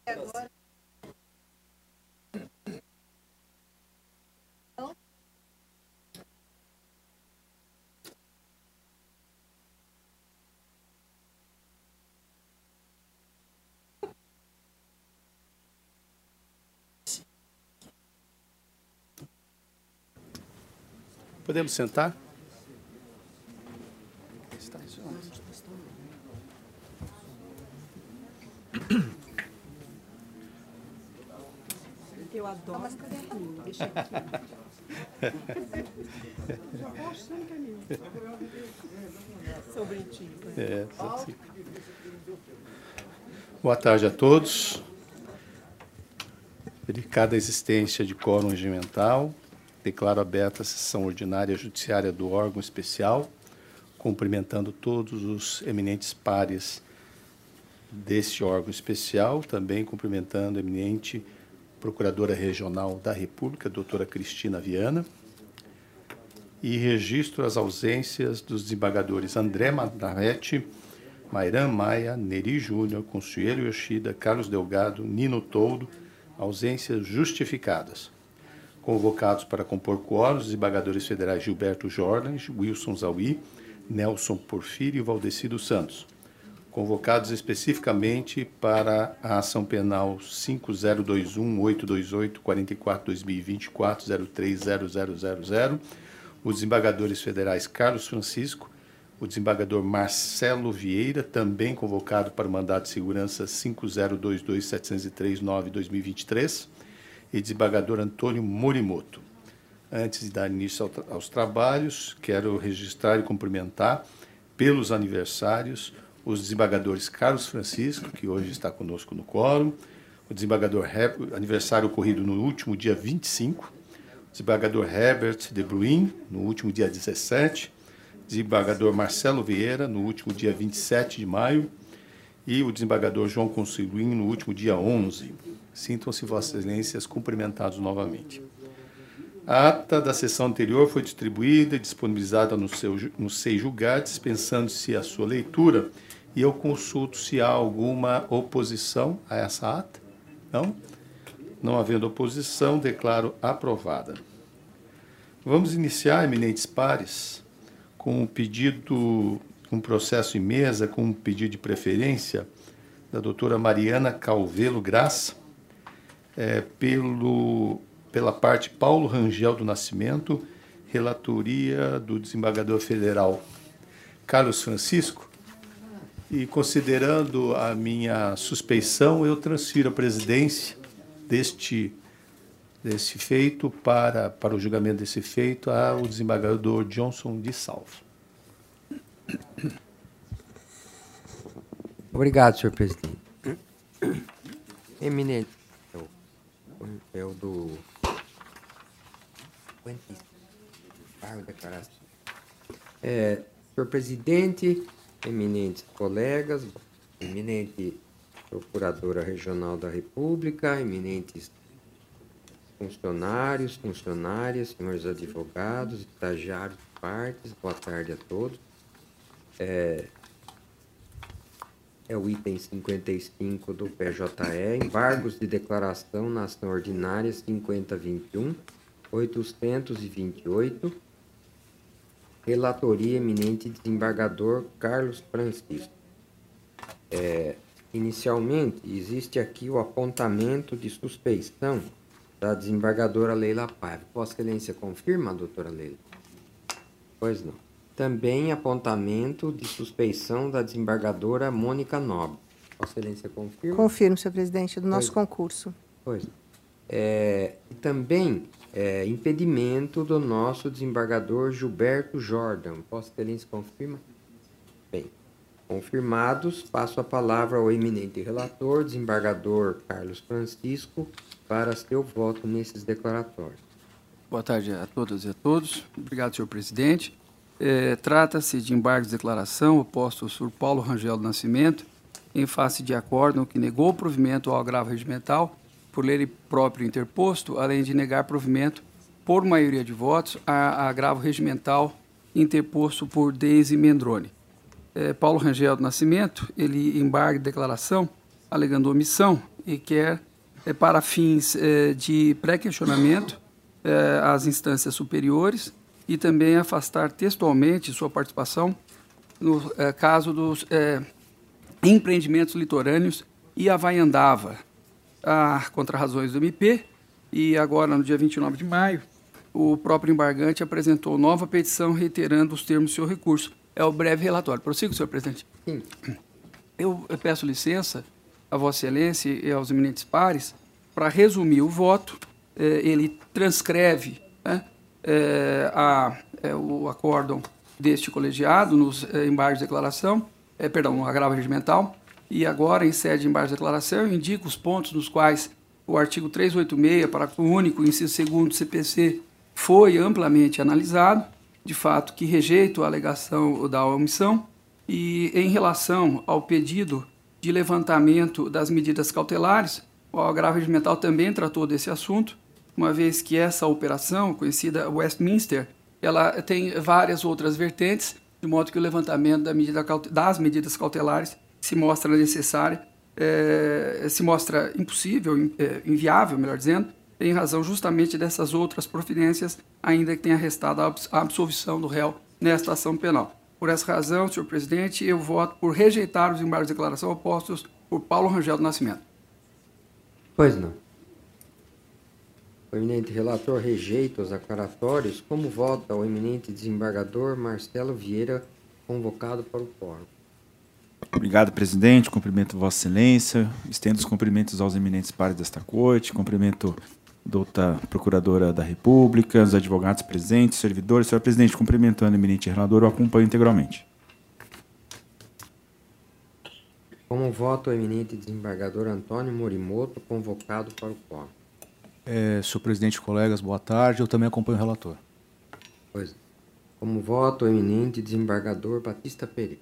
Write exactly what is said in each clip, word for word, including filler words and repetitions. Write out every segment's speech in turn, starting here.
Agora. Podemos sentar? Eu adoro. Mas cadê a mim? Deixa aqui. Já vou achando que é meu. Seu bonitinho. É, assim. Boa tarde a todos. Verificada a existência de quórum regimental, declaro aberta a sessão ordinária judiciária do órgão especial, cumprimentando todos os eminentes pares deste órgão especial, também cumprimentando a eminente Procuradora Regional da República, doutora Cristina Viana, e registro as ausências dos desembargadores André Madarete, Mairan Maia, Neri Júnior, Consuelo Yoshida, Carlos Delgado, Nino Toldo, ausências justificadas. Convocados para compor quórum, os desembargadores federais Gilberto Jordan, Wilson Zauí, Nelson Porfírio e Valdecido Santos. Convocados especificamente para a ação penal cinco zero dois um, oito dois oito, quatro quatro, dois mil e vinte e quatro, zero três zero zero zero zero, os desembargadores federais Carlos Francisco, o desembargador Marcelo Vieira, também convocado para o mandato de segurança cinco zero dois dois, sete zero três nove, dois mil e vinte e três, e desembargador Antônio Morimoto. Antes de dar início ao, aos trabalhos, quero registrar e cumprimentar pelos aniversários os desembargadores Carlos Francisco, que hoje está conosco no quórum, o desembargador Herbert, aniversário ocorrido no último dia vinte e cinco, o desembargador Herbert de Bruin, no último dia dezessete, desembargador Marcelo Vieira, no último dia vinte e sete de maio, e o desembargador João Consulim, no último dia onze. Sintam-se, Vossas Excelências, cumprimentados novamente. A ata da sessão anterior foi distribuída e disponibilizada no, seu, no S E I Julgar, dispensando-se a sua leitura, e eu consulto se há alguma oposição a essa ata. Não? Não havendo oposição, declaro aprovada. Vamos iniciar, eminentes pares, com um pedido, um processo em mesa, com um pedido de preferência da doutora Mariana Calvelo Graça, é, pelo, pela parte Paulo Rangel do Nascimento, relatoria do desembargador federal Carlos Francisco, e considerando a minha suspeição, eu transfiro a presidência deste, desse feito para, para o julgamento desse feito ao desembargador Johnson de Salvo. Obrigado, senhor presidente. Eminente, é o do... É, senhor presidente, eminentes colegas, eminente Procuradora Regional da República, eminentes funcionários, funcionárias, senhores advogados, estagiários, partes, boa tarde a todos. É, é o item cinquenta e cinco do P J E, embargos de declaração na ação ordinária cinquenta vinte e um, oitocentos e vinte e oito, relatoria eminente desembargador Carlos Francisco. É, inicialmente, existe aqui o apontamento de suspeição da desembargadora Leila Paiva. Vossa Excelência confirma, doutora Leila? Pois não. Também apontamento de suspeição da desembargadora Mônica Nobre. Vossa Excelência confirma? Confirmo, senhor presidente, do nosso Pois. concurso. Pois. É, e também é, impedimento do nosso desembargador Gilberto Jordan. Vossa Excelência confirma? Bem, confirmados, passo a palavra ao eminente relator, desembargador Carlos Francisco, para seu voto nesses declaratórios. Boa tarde a todas e a todos. Obrigado, senhor presidente. É, trata-se de embargos de declaração opostos por Paulo Rangel do Nascimento, em face de acórdão que negou provimento ao agravo regimental por ele próprio interposto, além de negar provimento por maioria de votos a, a agravo regimental interposto por Deise Mendrone. É, Paulo Rangel do Nascimento, ele embarga de declaração alegando omissão e quer, é, para fins é, de pré-questionamento é, às instâncias superiores e também afastar textualmente sua participação no é, caso dos é, empreendimentos litorâneos e Havaiandava, a contrarrazões do M P, e agora, no dia vinte e nove de maio, o próprio embargante apresentou nova petição reiterando os termos do seu recurso. É o breve relatório. Prossigo, senhor presidente. Sim. Eu peço licença a Vossa Excelência e aos eminentes pares para resumir o voto. Eh, ele transcreve, né, eh, a, eh, o acórdão deste colegiado nos eh, embargos de declaração, eh, perdão, no agravo regimental, e agora, em sede de embargos de declaração, eu indico os pontos nos quais o artigo trezentos e oitenta e seis, parágrafo único, inciso segundo do C P C, foi amplamente analisado, de fato, que rejeito a alegação da omissão, e em relação ao pedido de levantamento das medidas cautelares, o agravo regimental também tratou desse assunto, uma vez que essa operação, conhecida Westminster, ela tem várias outras vertentes, de modo que o levantamento da medida caute- das medidas cautelares se mostra necessário, é, se mostra impossível, é, inviável, melhor dizendo, em razão justamente dessas outras providências, ainda que tenha restado a abs- a absolvição do réu nesta ação penal. Por essa razão, senhor presidente, eu voto por rejeitar os embargos de declaração opostos por Paulo Rangel do Nascimento. Pois não. O eminente relator rejeita os aclaratórios. Como vota o eminente desembargador Marcelo Vieira, convocado para o quórum? Obrigado, presidente. Cumprimento Vossa Excelência. Estendo os cumprimentos aos eminentes pares desta corte. Cumprimento a doutora Procuradora da República, os advogados presentes, servidores. Senhor presidente, cumprimentando o eminente relator, eu acompanho integralmente. Como vota o eminente desembargador Antônio Morimoto, convocado para o quórum? É, senhor presidente, colegas, boa tarde. Eu também acompanho o relator. Pois não. Como vota o eminente desembargador Batista Pereira?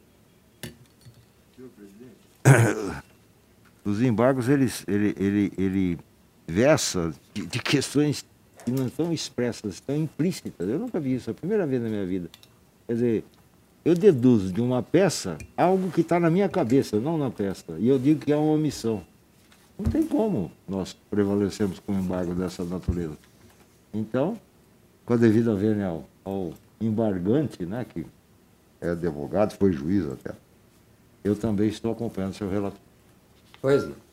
Os embargos, eles, ele, ele, ele versa de, de questões que não estão expressas, estão implícitas. Eu nunca vi isso, é a primeira vez na minha vida. Quer dizer, eu deduzo de uma peça algo que está na minha cabeça, não na peça, e eu digo que é uma omissão. Não tem como nós prevalecermos com um embargo dessa natureza. Então, com a devida vênia ao, ao embargante, né, que é advogado, foi juiz até, eu também estou acompanhando o seu relator. Pois não.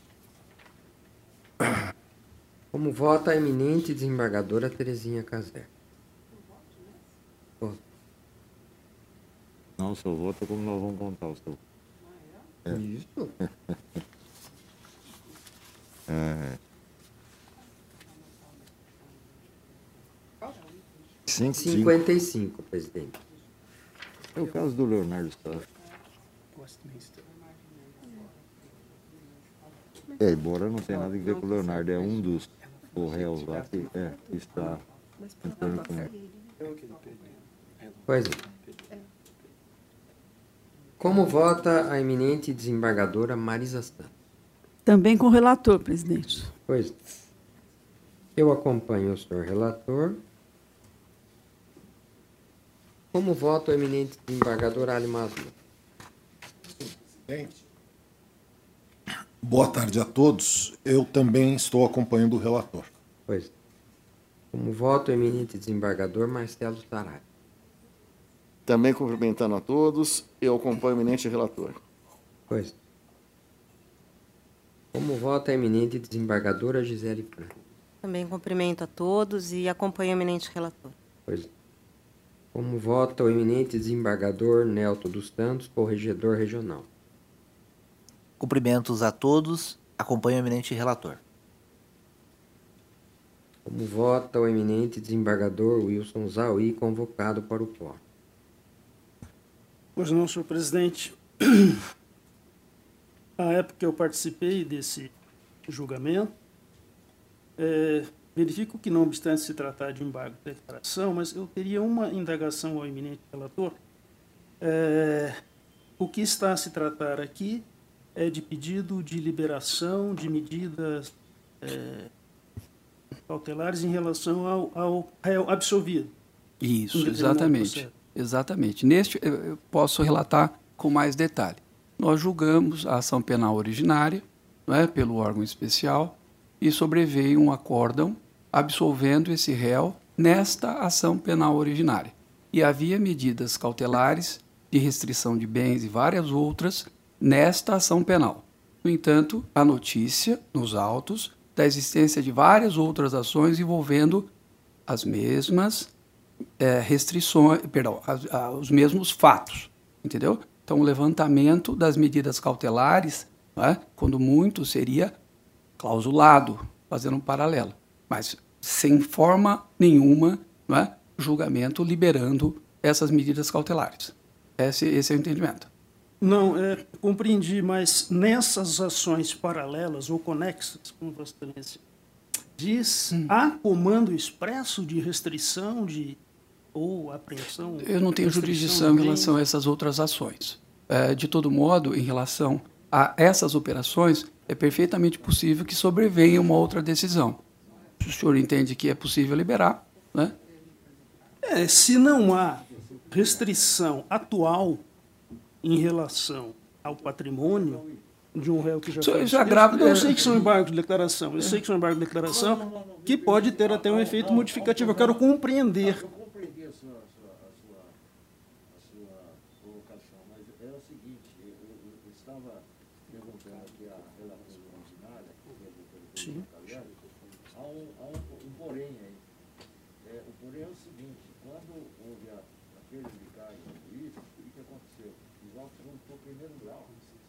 Como vota a eminente desembargadora Terezinha Caser? Voto. Não, o seu voto é como nós vamos contar o seu. É. Isso. É. Cinco, cinco. cinquenta e cinco, presidente. É o caso do Leonardo Sá. É, embora não tenha nada a ver com o Leonardo, é um dos réus lá que, é, que está entrando com ele. Pois é. Como vota a eminente desembargadora Marisa Santos? Também com o relator, presidente. Pois é. Eu acompanho o senhor relator. Como vota o eminente desembargador Ali Maslow? Boa tarde a todos. Eu também estou acompanhando o relator. Pois é. Como vota o eminente desembargador Marcelo Sarai? Também cumprimentando a todos, eu acompanho o eminente relator. Pois é. Como vota a eminente desembargadora Gisele Franco? Também cumprimento a todos e acompanho o eminente relator. Pois é. Como vota o eminente desembargador Nelton dos Santos, corregedor regional? Cumprimentos a todos, acompanho o eminente relator. Como vota o eminente desembargador Wilson Zaui, convocado para o quórum? Pois não, senhor presidente. A época que eu participei desse julgamento, é, verifico que, não obstante se tratar de embargo de declaração, mas eu teria uma indagação ao eminente relator. É, o que está a se tratar aqui é de pedido de liberação de medidas é, cautelares em relação ao, ao réu absolvido. Isso, exatamente. Exatamente. Neste, eu posso relatar com mais detalhe. Nós julgamos a ação penal originária, não é, pelo órgão especial e sobreveio um acórdão absolvendo esse réu nesta ação penal originária. E havia medidas cautelares de restrição de bens e várias outras nesta ação penal. No entanto, a notícia, nos autos, da existência de várias outras ações envolvendo as mesmas é, restrições, perdão, as, a, os mesmos fatos, entendeu? Então, o levantamento das medidas cautelares, não é, quando muito, seria clausulado, fazendo um paralelo, mas sem forma nenhuma, não é, julgamento liberando essas medidas cautelares. Esse, esse é o entendimento. Não, é, compreendi, mas nessas ações paralelas ou conexas, como Vossa Excelência diz, hum. há comando expresso de restrição de, ou apreensão? Eu não tenho jurisdição em relação a essas outras ações. É, de todo modo, em relação a essas operações, é perfeitamente possível que sobrevenha uma outra decisão. Se o senhor entende que é possível liberar, né? É, se não há restrição atual em relação ao patrimônio de um réu que já foi... Isso é grave. Eu, eu sei que são embargos de declaração, eu sei que são embargos de declaração que pode ter até um efeito modificativo. Eu quero compreender. Sim. Há um, há um, um porém aí. É, o porém é o seguinte, quando houve a, aquele indicado do juiz, o que aconteceu? Os autos foram para o primeiro grau.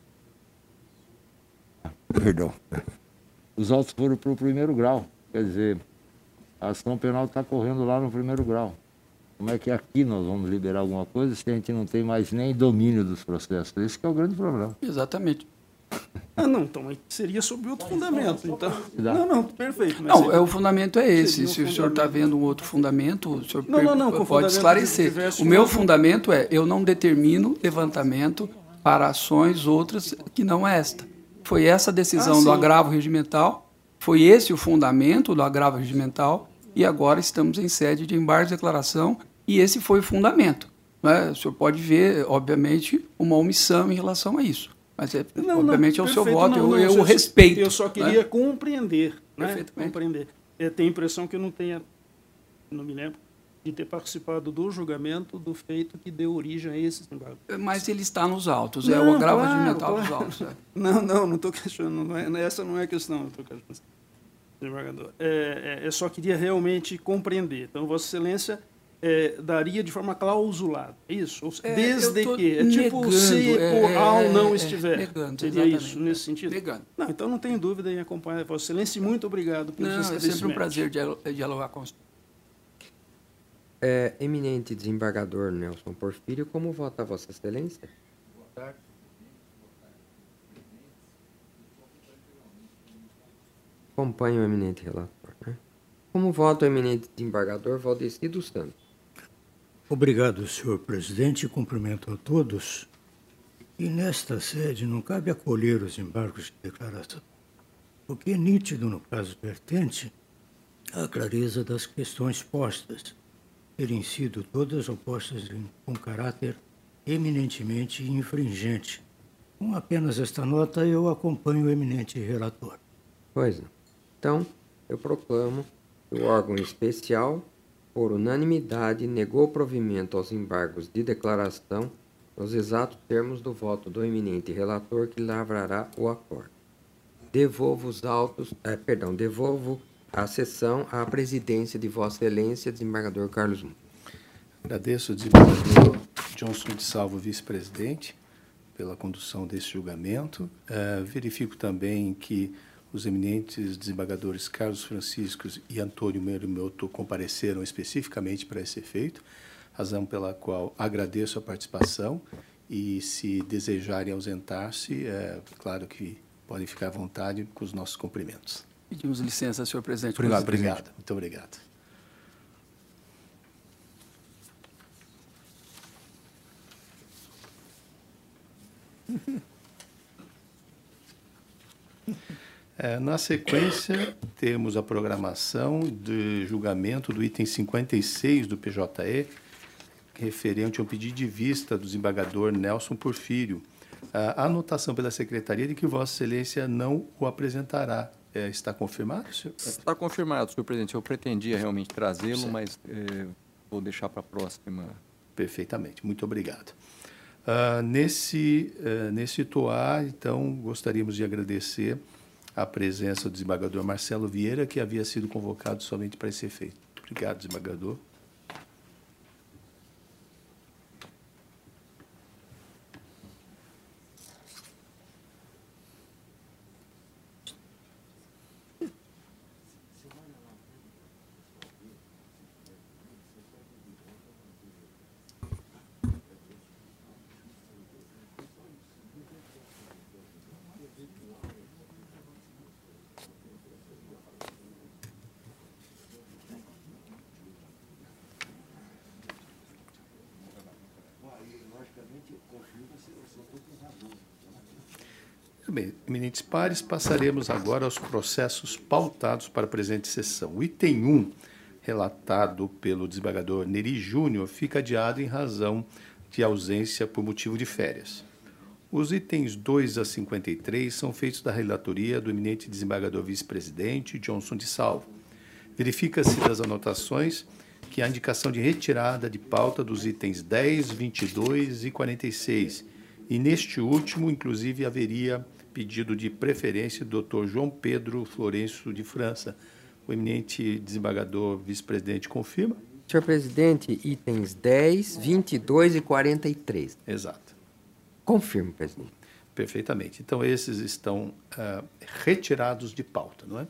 Perdão. Os autos foram para o primeiro grau. Quer dizer, a ação penal está correndo lá no primeiro grau. Como é que aqui nós vamos liberar alguma coisa se a gente não tem mais nem domínio dos processos? Esse que é o grande problema. Exatamente. Ah, não, então seria sobre outro fundamento. Então, não, não, perfeito. Mas não, é, o fundamento é esse. Se o senhor está vendo um outro fundamento, o senhor não, não, não, pode esclarecer. O meu fundamento é, eu não determino levantamento para ações outras que não esta. Foi essa a decisão ah, do agravo regimental, foi esse o fundamento do agravo regimental, e agora estamos em sede de embargo de declaração, e esse foi o fundamento. Né? O senhor pode ver, obviamente, uma omissão em relação a isso. Mas, é, não, obviamente, não, é o seu voto, não, não, eu, eu eu respeito. Eu só queria né? compreender. Né? compreender. Eu tenho a impressão que eu não tenha, não me lembro, de ter participado do julgamento do feito que deu origem a esses embargos. Mas ele está nos autos, não, é o agravo claro, regimental claro. dos autos. É. Não, não, não estou questionando, não é, essa não é a questão, estou questionando. Desembargador. É, é, eu só queria realmente compreender. Então, Vossa Excelência é, daria de forma clausulada, é isso? É, desde que, é tipo negando, se é, o ao não é, estiver, negando, seria isso, nesse sentido? Negando. Não, então não tenho dúvida em acompanhar Vossa Excelência e muito obrigado pelos esclarecimentos. É sempre um prazer dialogar com você. É, eminente desembargador Nelson Porfírio, como vota Vossa Excelência? Boa tarde. Acompanho o eminente relator. Né? Como vota o eminente desembargador Valdeci dos Santos? Obrigado, senhor presidente, e cumprimento a todos. E nesta sede não cabe acolher os embargos de declaração, porque é nítido no caso vertente a clareza das questões postas, terem sido todas opostas com caráter eminentemente infringente. Com apenas esta nota, eu acompanho o eminente relator. Pois é. Então, eu proclamo que o órgão especial, por unanimidade, negou provimento aos embargos de declaração nos exatos termos do voto do eminente relator que lavrará o acordo. Devolvo os autos, eh, perdão, devolvo a sessão à presidência de Vossa Excelência, desembargador Carlos Moura. Agradeço ao desembargador Johnson de Salvo, vice-presidente, pela condução desse julgamento. Uh, verifico também que os eminentes desembargadores Carlos Francisco e Antônio Merumoto compareceram especificamente para esse efeito, razão pela qual agradeço a participação e, se desejarem ausentar-se, é claro que podem ficar à vontade com os nossos cumprimentos. Pedimos licença, senhor presidente. Obrigado, obrigado. Muito obrigado. É, na sequência, temos a programação de julgamento do item cinquenta e seis do P J E, referente ao pedido de vista do desembargador Nelson Porfírio, A anotação pela Secretaria de que Vossa Excelência não o apresentará. É, está confirmado, senhor? Está confirmado, senhor presidente. Eu pretendia realmente trazê-lo, mas é, vou deixar para a próxima. Perfeitamente. Muito obrigado. Uh, nesse, uh, nesse toar, então, gostaríamos de agradecer a presença do desembargador Marcelo Vieira, que havia sido convocado somente para esse efeito. Obrigado, desembargador. Bem, eminentes pares, passaremos agora aos processos pautados para a presente sessão. O item um, relatado pelo desembargador Neri Júnior, fica adiado em razão de ausência por motivo de férias. Os itens dois a cinquenta e três são feitos da relatoria do eminente desembargador vice-presidente Johnson de Salvo. Verifica-se das anotações que a indicação de retirada de pauta dos itens dez, vinte e dois e quarenta e seis, e neste último, inclusive, haveria pedido de preferência do doutor João Pedro Florencio de França. O eminente desembargador vice-presidente confirma? Senhor presidente, itens dez, vinte e dois e quarenta e três. Exato. Confirmo, presidente. Perfeitamente. Então, esses estão uh, retirados de pauta, não é?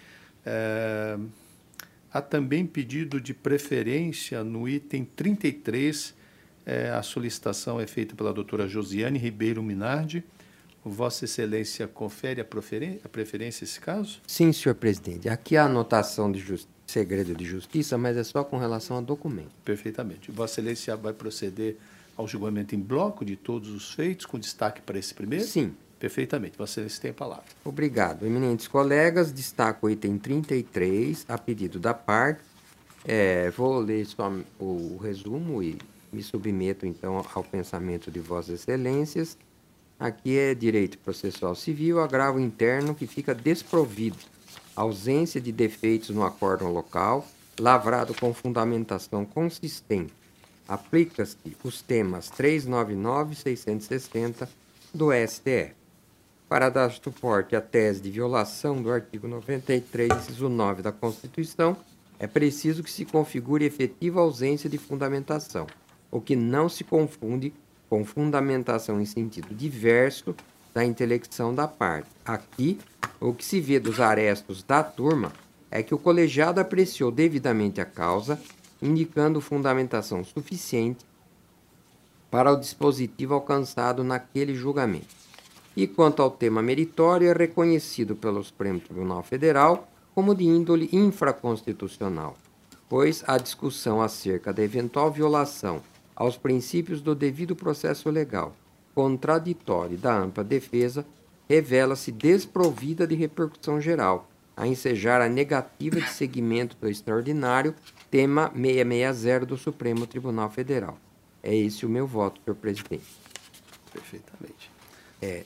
Uh, há também pedido de preferência no item trinta e três. Uh, a solicitação é feita pela doutora Josiane Ribeiro Minardi. Vossa Excelência confere a, a preferência nesse caso? Sim, senhor presidente. Aqui há anotação de just... segredo de justiça, mas é só com relação a documento. Perfeitamente. Vossa Excelência vai proceder ao julgamento em bloco de todos os feitos, com destaque para esse primeiro? Sim. Perfeitamente. Vossa Excelência tem a palavra. Obrigado. Eminentes colegas, destaco o item trinta e três, a pedido da parte. É, vou ler só o resumo e me submeto, então, ao pensamento de Vossas Excelências. Aqui é direito processual civil, agravo interno que fica desprovido, ausência de defeitos no acórdão local, lavrado com fundamentação consistente. Aplica-se os temas trezentos e noventa e nove e seiscentos e sessenta do S T F. Para dar suporte à tese de violação do artigo noventa e três, inciso nove da Constituição, é preciso que se configure efetiva ausência de fundamentação, o que não se confunde com fundamentação em sentido diverso da intelecção da parte. Aqui, o que se vê dos arestos da turma é que o colegiado apreciou devidamente a causa, indicando fundamentação suficiente para o dispositivo alcançado naquele julgamento. E quanto ao tema meritório, é reconhecido pelo Supremo Tribunal Federal como de índole infraconstitucional, pois a discussão acerca da eventual violação aos princípios do devido processo legal, contraditório da ampla defesa, revela-se desprovida de repercussão geral, a ensejar a negativa de seguimento do extraordinário tema seiscentos e sessenta do Supremo Tribunal Federal. É esse o meu voto, senhor presidente. Perfeitamente. É.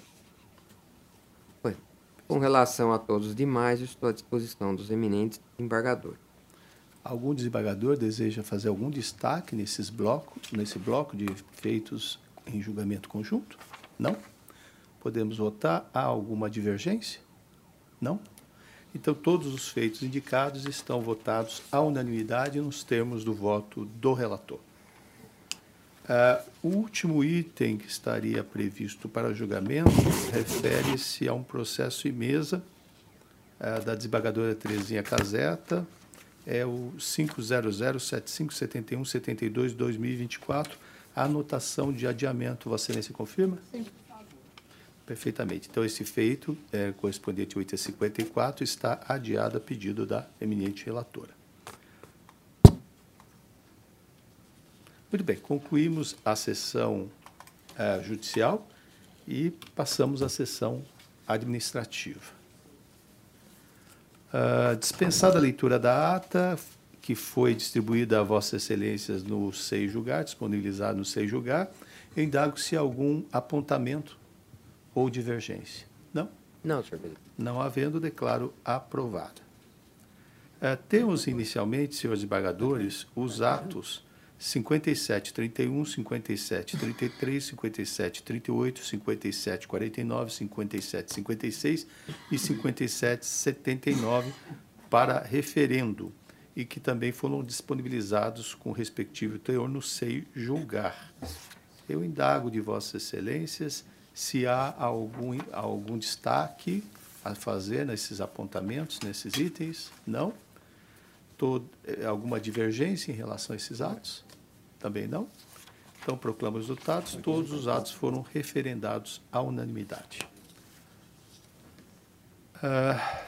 Com relação a todos os demais, eu estou à disposição dos eminentes desembargadores. Algum desembargador deseja fazer algum destaque nesses blocos, nesse bloco de feitos em julgamento conjunto? Não? Podemos votar? Há alguma divergência? Não? Então, todos os feitos indicados estão votados à unanimidade nos termos do voto do relator. Uh, o último item que estaria previsto para julgamento refere-se a um processo em mesa uh, da desembargadora Terezinha Caseta, é o cinco zero zero sete cinco sete um sete dois barra dois mil e vinte e quatro, a anotação de adiamento. Vossa Excelência confirma? Sim. Perfeitamente. Então, esse feito, é, correspondente ao item cinquenta e quatro, está adiado a pedido da eminente relatora. Muito bem, concluímos a sessão uh, judicial e passamos à sessão administrativa. Uh, dispensada a leitura da ata, que foi distribuída a Vossas Excelências no S E I Julgar, disponibilizado no S E I Julgar, eu indago se há algum apontamento ou divergência? Não? Não, senhor presidente. Não havendo, declaro aprovada. Uh, temos inicialmente, senhores desembargadores, os atos cinquenta e sete, trinta e um, cinquenta e sete, trinta e três, cinquenta e sete, trinta e oito, cinquenta e sete, quarenta e nove, cinquenta e sete, cinquenta e seis e cinquenta e sete, setenta e nove para referendo e que também foram disponibilizados com o respectivo teor no seio julgar. Eu indago de Vossas Excelências se há algum, algum destaque a fazer nesses apontamentos, nesses itens. Não? Todo, alguma divergência em relação a esses atos? Também não? Então, proclamo os resultados. Todos os atos foram referendados à unanimidade. Ah,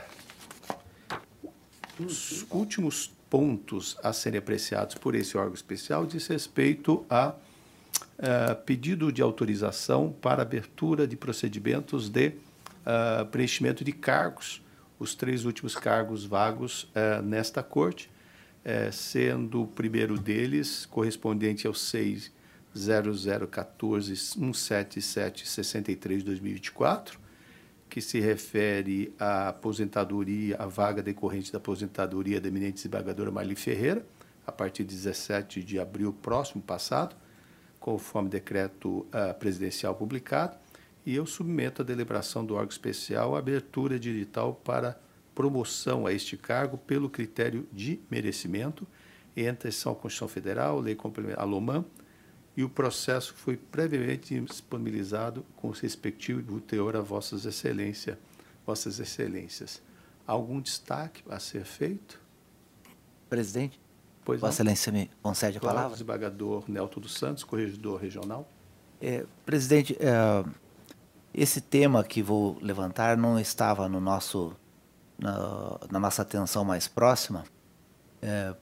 os últimos pontos a serem apreciados por esse órgão especial diz respeito a Uh, pedido de autorização para abertura de procedimentos de uh, preenchimento de cargos, os três últimos cargos vagos uh, nesta Corte, uh, sendo o primeiro deles correspondente ao seis zero zero um quatro um sete sete seis três de dois mil e vinte e quatro, que se refere à aposentadoria, à vaga decorrente da aposentadoria da eminente desembargadora Marli Ferreira, a partir de dezessete de abril próximo passado, conforme decreto uh, presidencial publicado, e eu submeto à deliberação do órgão especial a abertura de edital para promoção a este cargo pelo critério de merecimento, entre a Constituição Federal, Lei Complementar, a LOMAN, e o processo foi previamente disponibilizado com o respectivo teor a Vossas Excelências. Vossas Excelências. Algum destaque a ser feito? Presidente? Pois Vossa Excelência me concede a claro, Tá palavra? Desembargador Nelton dos Santos, corregedor regional. É, presidente, é, esse tema que vou levantar não estava no nosso, na, na nossa atenção mais próxima, é,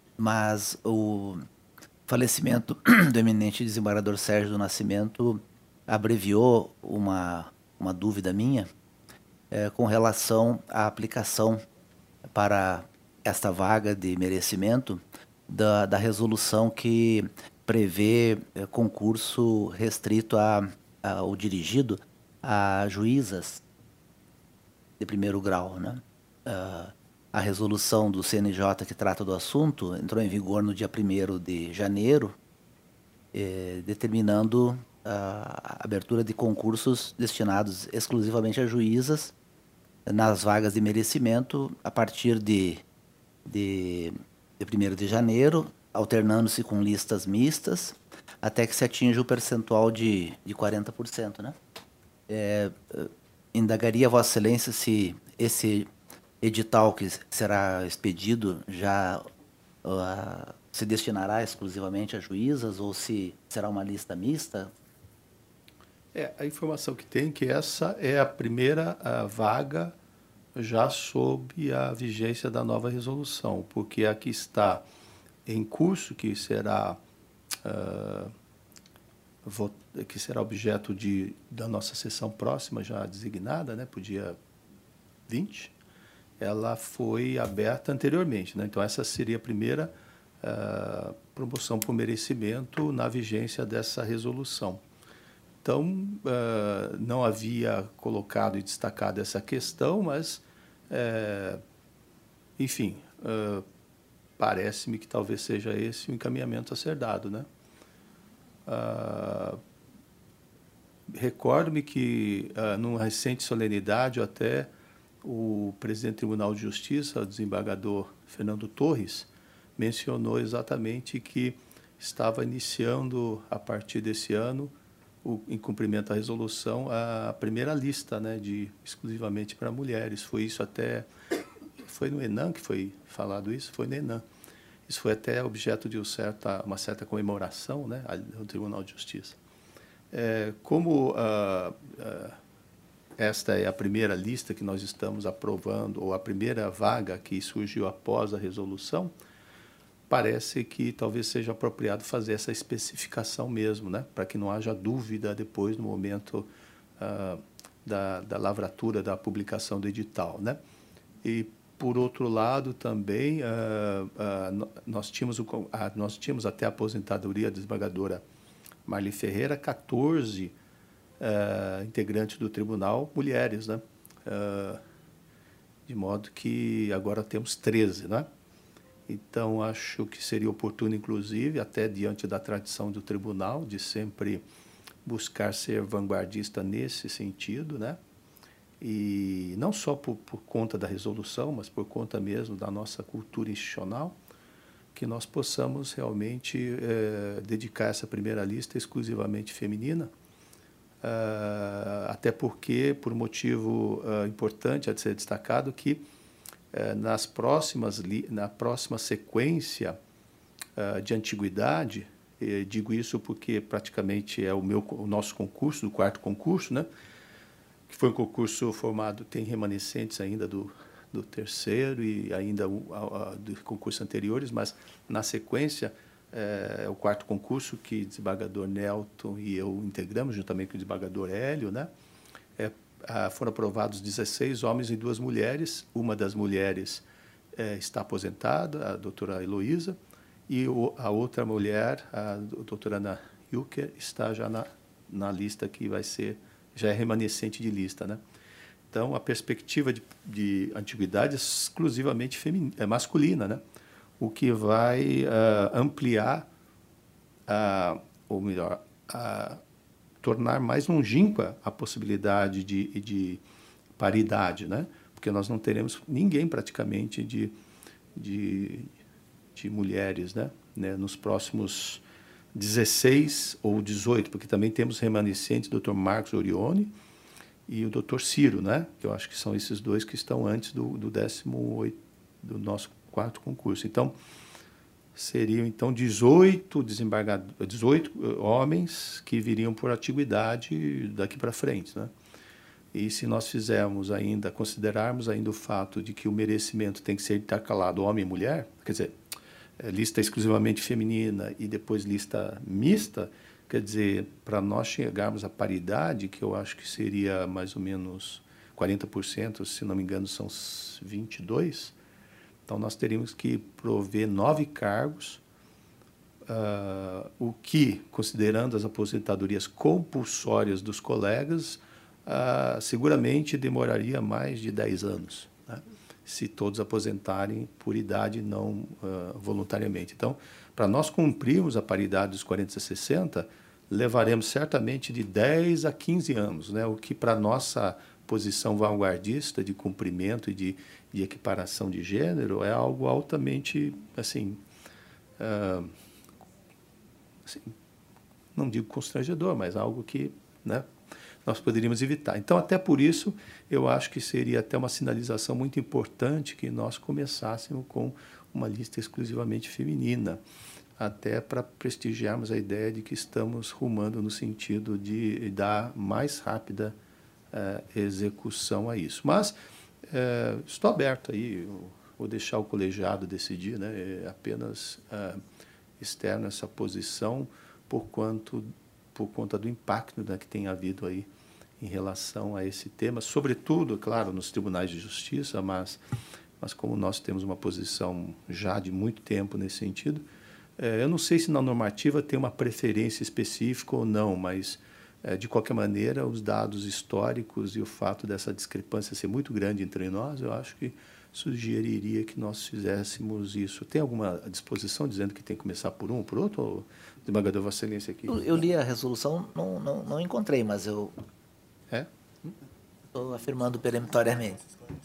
mas o falecimento do eminente desembargador Sérgio do Nascimento abreviou uma, uma dúvida minha é, com relação à aplicação para esta vaga de merecimento da, da resolução que prevê eh, concurso restrito a, a, ou dirigido a juízas de primeiro grau, né? Uh, a resolução do C N J que trata do assunto entrou em vigor no dia primeiro de janeiro, eh, determinando a abertura de concursos destinados exclusivamente a juízas nas vagas de merecimento a partir de de, de primeiro de janeiro, alternando-se com listas mistas, até que se atinja o percentual de, de quarenta por cento. Né? É, indagaria Vossa Excelência se esse edital que será expedido já uh, se destinará exclusivamente a juízas ou se será uma lista mista? É, a informação que tem é que essa é a primeira a vaga já sob a vigência da nova resolução, porque aqui está em curso, que será, uh, vot, que será objeto de, da nossa sessão próxima, já designada, né, para o dia vinte, ela foi aberta anteriormente. Né? Então, essa seria a primeira uh, promoção por merecimento na vigência dessa resolução. Então, uh, não havia colocado e destacado essa questão, mas, é, enfim, uh, parece-me que talvez seja esse o encaminhamento a ser dado. Né? Uh, Recordo-me que, uh, numa recente solenidade, até o presidente do Tribunal de Justiça, o desembargador Fernando Torres, mencionou exatamente que estava iniciando, a partir desse ano, o, em cumprimento à resolução, a primeira lista, né, de, exclusivamente para mulheres. Foi isso até... Foi no ENAM que foi falado isso? Foi no ENAM. Isso foi até objeto de um certa, uma certa comemoração, né, no Tribunal de Justiça. É, como uh, uh, esta é a primeira lista que nós estamos aprovando, ou a primeira vaga que surgiu após a resolução, parece que talvez seja apropriado fazer essa especificação mesmo, né, para que não haja dúvida depois, no momento uh, da, da lavratura, da publicação do edital. Né? E, por outro lado, também, uh, uh, nós, tínhamos o, uh, nós tínhamos até a aposentadoria da desembargadora Marli Ferreira, quatorze uh, integrantes do tribunal mulheres, né? Uh, de modo que agora temos treze, né? Então, acho que seria oportuno, inclusive, até diante da tradição do tribunal, de sempre buscar ser vanguardista nesse sentido, né? E não só por, por conta da resolução, mas por conta mesmo da nossa cultura institucional, que nós possamos realmente eh, dedicar essa primeira lista exclusivamente feminina, uh, até porque, por motivo uh, importante a de ser destacado, que uh, nas próximas li na próxima sequência uh, de antiguidade, eh, digo isso porque praticamente é o, meu, o nosso concurso, o quarto concurso, né? Que foi um concurso formado, tem remanescentes ainda do, do terceiro e ainda uh, uh, dos concursos anteriores, mas na sequência é, é o quarto concurso que o desembargador Nelton e eu integramos, juntamente com o desembargador Hélio, né? É, ah, foram aprovados dezesseis homens e duas mulheres. Uma das mulheres é, está aposentada, a doutora Heloísa, e o, a outra mulher, a doutora Ana Hilker, está já na, na lista que vai ser, já é remanescente de lista, né? Então, a perspectiva de, de antiguidade é exclusivamente feminina, é masculina, né? O que vai uh, ampliar, uh, ou melhor, uh, tornar mais longínqua a possibilidade de, de paridade, né? Porque nós não teremos ninguém praticamente de, de, de mulheres, né? né? Nos próximos dezesseis ou dezoito, porque também temos remanescentes, doutor Marcos Orione e o doutor Ciro, né? Que eu acho que são esses dois que estão antes do, do décimo oito, do nosso quarto concurso. Então, seriam então dezoito desembargadores, dezoito homens que viriam por antiguidade daqui para frente, né? E se nós fizermos ainda, considerarmos ainda o fato de que o merecimento tem que ser intercalado homem e mulher, quer dizer, lista exclusivamente feminina e depois lista mista, quer dizer, para nós chegarmos à paridade, que eu acho que seria mais ou menos quarenta por cento, se não me engano, são vinte e dois. Então, nós teríamos que prover nove cargos, uh, o que, considerando as aposentadorias compulsórias dos colegas, uh, seguramente demoraria mais de dez anos, né? Se todos aposentarem por idade, não uh, voluntariamente. Então, para nós cumprirmos a paridade dos quarenta a sessenta, levaremos certamente de dez a quinze anos, né? O que, para a nossa posição vanguardista de cumprimento e de, de equiparação de gênero, é algo altamente, assim, uh, assim, não digo constrangedor, mas algo que, né, nós poderíamos evitar. Então, até por isso, eu acho que seria até uma sinalização muito importante que nós começássemos com uma lista exclusivamente feminina, até para prestigiarmos a ideia de que estamos rumando no sentido de dar mais rápida Uh, execução a isso. Mas uh, estou aberto aí, vou deixar o colegiado decidir, né? É apenas uh, externo essa posição por, quanto, por conta do impacto, né, que tem havido aí em relação a esse tema, sobretudo, claro, nos tribunais de justiça, mas, mas como nós temos uma posição já de muito tempo nesse sentido, uh, eu não sei se na normativa tem uma preferência específica ou não, mas de qualquer maneira, os dados históricos e o fato dessa discrepância ser muito grande entre nós, eu acho que sugeriria que nós fizéssemos isso. Tem alguma disposição dizendo que tem que começar por um ou por outro? Ou, desembargador Vossa Excelência aqui? Eu, eu li a resolução, não, não, não encontrei, mas eu é? estou afirmando peremptoriamente.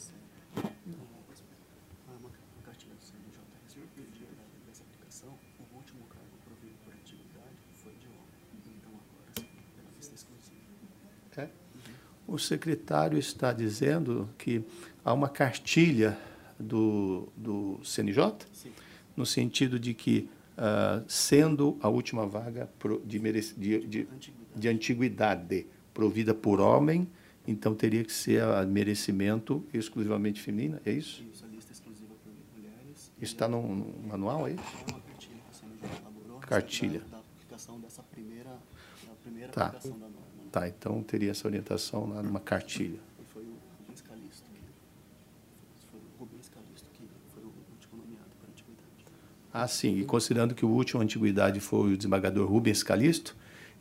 O secretário está dizendo que há uma cartilha do, do C N J, sim, no sentido de que, uh, sendo a última vaga pro, de, merec, de, de, de antiguidade provida por homem, então teria que ser a merecimento exclusivamente feminina, é isso? Isso, a lista exclusiva por mulheres. Isso está no, no manual, é isso? É uma cartilha que o C N J elaborou. Cartilha. Da, da aplicação dessa primeira, da primeira tá. aplicação da norma. Tá, então teria essa orientação lá numa cartilha. E foi o Rubens Calisto que foi o Rubens Calisto que foi o último nomeado para a antiguidade. Ah, sim. E considerando que o último antiguidade foi o desembargador Rubens Calisto,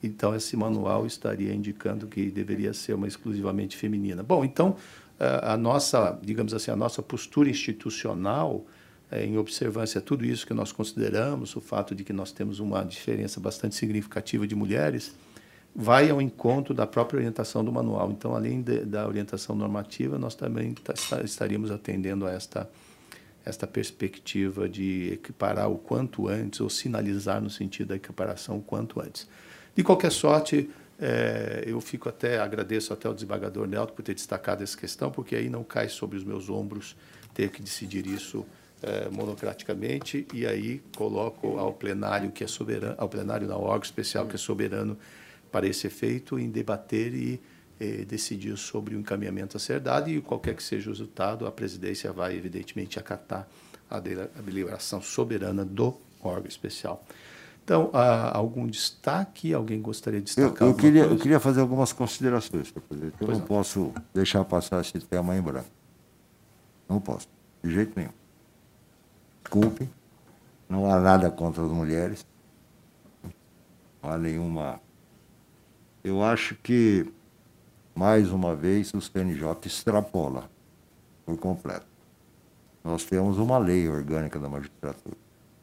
então esse manual estaria indicando que deveria ser uma exclusivamente feminina. Bom, então, a nossa, digamos assim, a nossa postura institucional, em observância a tudo isso que nós consideramos, o fato de que nós temos uma diferença bastante significativa de mulheres, vai ao encontro da própria orientação do manual. Então, além de, da orientação normativa, nós também estaríamos atendendo a esta, esta perspectiva de equiparar o quanto antes, ou sinalizar no sentido da equiparação o quanto antes. De qualquer sorte, é, eu fico até, agradeço até ao desembargador Nelton por ter destacado essa questão, porque aí não cai sobre os meus ombros ter que decidir isso é, monocraticamente, e aí coloco ao plenário que é soberano, ao plenário da órgão especial que é soberano para esse efeito, em debater e eh, decidir sobre o encaminhamento a ser dado, e qualquer que seja o resultado, a presidência vai, evidentemente, acatar a deliberação soberana do órgão especial. Então, há algum destaque? Alguém gostaria de destacar? Eu, eu, queria, coisa? eu queria fazer algumas considerações, senhor presidente. Eu Pois não não. posso deixar passar esse tema em branco. Não posso, de jeito nenhum. Desculpe, não há nada contra as mulheres, não há nenhuma... Eu acho que, mais uma vez, o C N J extrapola por completo. Nós temos uma lei orgânica da magistratura.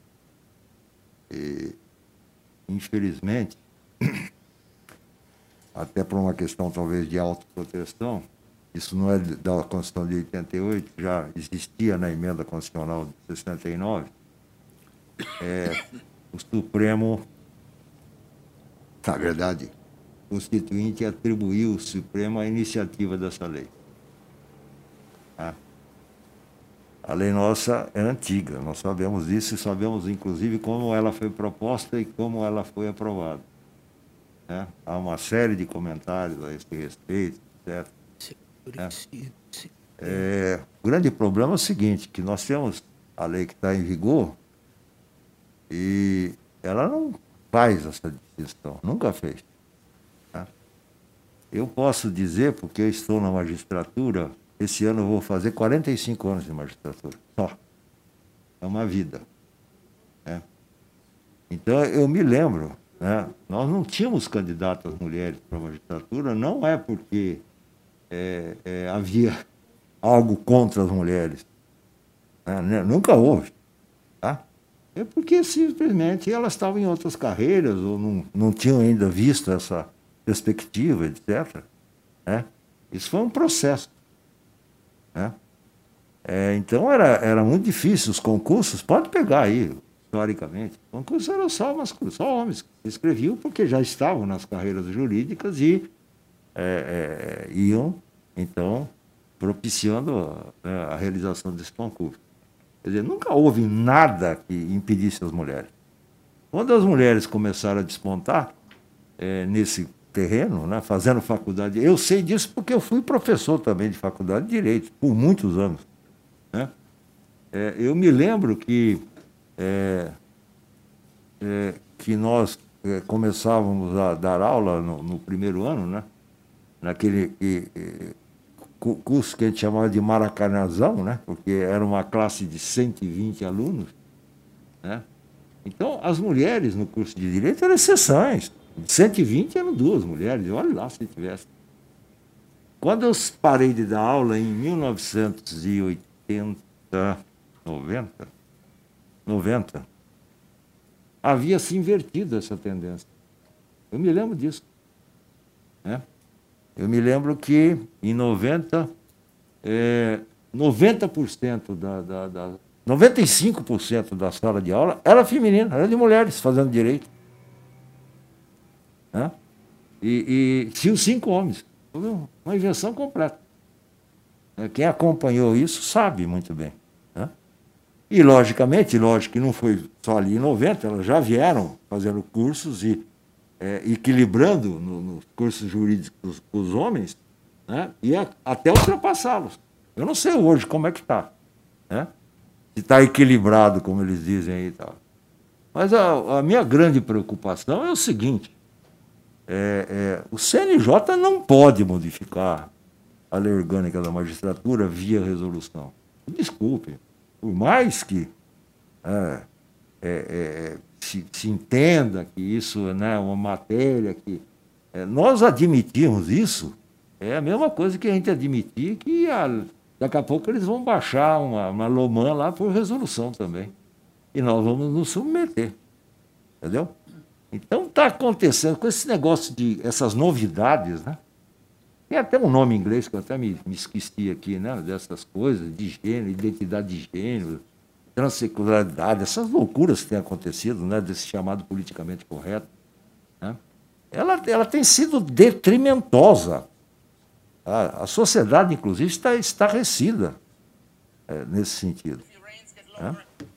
E, infelizmente, até por uma questão talvez de autoproteção, isso não é da Constituição de oitenta e oito, já existia na emenda constitucional de sessenta e nove, é, o Supremo, na verdade, Constituinte atribuiu ao Supremo a iniciativa dessa lei. Tá? A lei nossa é antiga, nós sabemos disso e sabemos, inclusive, como ela foi proposta e como ela foi aprovada. Né? Há uma série de comentários a esse respeito, etcétera. Né? É, o grande problema é o seguinte, que nós temos a lei que está em vigor e ela não faz essa distinção, nunca fez. Eu posso dizer, porque eu estou na magistratura, esse ano eu vou fazer quarenta e cinco anos de magistratura, só. É uma vida. Né? Então, eu me lembro, né, nós não tínhamos candidatas mulheres para a magistratura, não é porque é, é, havia algo contra as mulheres. Né? Nunca houve. Tá? É porque, simplesmente, elas estavam em outras carreiras, ou não, não tinham ainda visto essa perspectiva, etcétera. Né? Isso foi um processo. Né? É, então, era, era muito difícil. Os concursos, pode pegar aí, historicamente, os concursos eram só masculinos, só homens que se inscreviam porque já estavam nas carreiras jurídicas e é, é, iam, então, propiciando a, a realização desse concurso. Quer dizer, nunca houve nada que impedisse as mulheres. Quando as mulheres começaram a despontar é, nesse terreno, né, fazendo faculdade. Eu sei disso porque eu fui professor também de faculdade de Direito, por muitos anos. Né? É, eu me lembro que, é, é, que nós é, começávamos a dar aula no, no primeiro ano, né, naquele e, e, curso que a gente chamava de Maracanãzão, né, porque era uma classe de cento e vinte alunos. Né? Então, as mulheres no curso de Direito eram exceções. De cento e vinte eram duas mulheres, olha lá se tivesse. Quando eu parei de dar aula em mil novecentos e oitenta, noventa, noventa, havia se invertido essa tendência. Eu me lembro disso. Né? Eu me lembro que em noventa, é, noventa por cento da, da, da, noventa e cinco por cento da sala de aula era feminina, era de mulheres fazendo direito. Né? E, e tinham cinco homens. Uma invenção completa. Quem acompanhou isso sabe muito bem. Né? E, logicamente, lógico que não foi só ali em noventa, elas já vieram fazendo cursos e é, equilibrando nos no cursos jurídicos os homens, né? E a, até ultrapassá-los. Eu não sei hoje como é que está. Né? Se está equilibrado, como eles dizem aí e tal. Mas a, a minha grande preocupação é o seguinte. É, é, o C N J não pode modificar a lei orgânica da magistratura via resolução. Desculpe, por mais que é, é, é, se, se entenda que isso, né, é uma matéria que... É, nós admitirmos isso, é a mesma coisa que a gente admitir que a, daqui a pouco eles vão baixar uma, uma Lomã lá por resolução também. E nós vamos nos submeter. Entendeu? Então está acontecendo com esse negócio de essas novidades, né? Tem até um nome em inglês que eu até me, me esqueci aqui, né? Dessas coisas, de gênero, identidade de gênero, transexualidade, essas loucuras que têm acontecido, né? Desse chamado politicamente correto, né? Ela, ela tem sido detrimentosa. A, a sociedade, inclusive, está estarrecida é, nesse sentido. Né?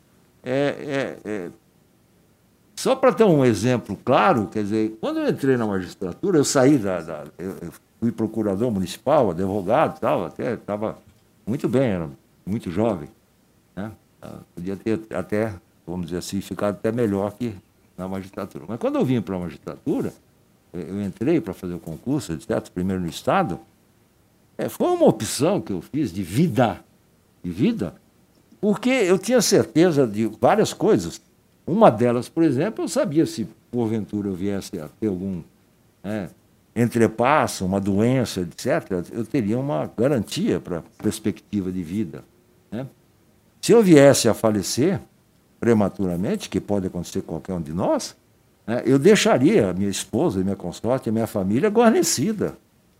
É, é, é, só para ter um exemplo claro, quer dizer, quando eu entrei na magistratura, eu saí da... da eu, eu fui procurador municipal, advogado e tal, até estava muito bem, era muito jovem. Né? Podia ter até, vamos dizer assim, ficado até melhor que na magistratura. Mas quando eu vim para a magistratura, eu entrei para fazer o concurso, etcétera, primeiro no Estado, é, foi uma opção que eu fiz de vida, de vida, porque eu tinha certeza de várias coisas. Uma delas, por exemplo, eu sabia se porventura eu viesse a ter algum é, entrepasso, uma doença, etcétera, eu teria uma garantia para a perspectiva de vida. Né? Se eu viesse a falecer prematuramente, que pode acontecer com qualquer um de nós, né, eu deixaria a minha esposa, a minha consorte, a minha família guarnecida.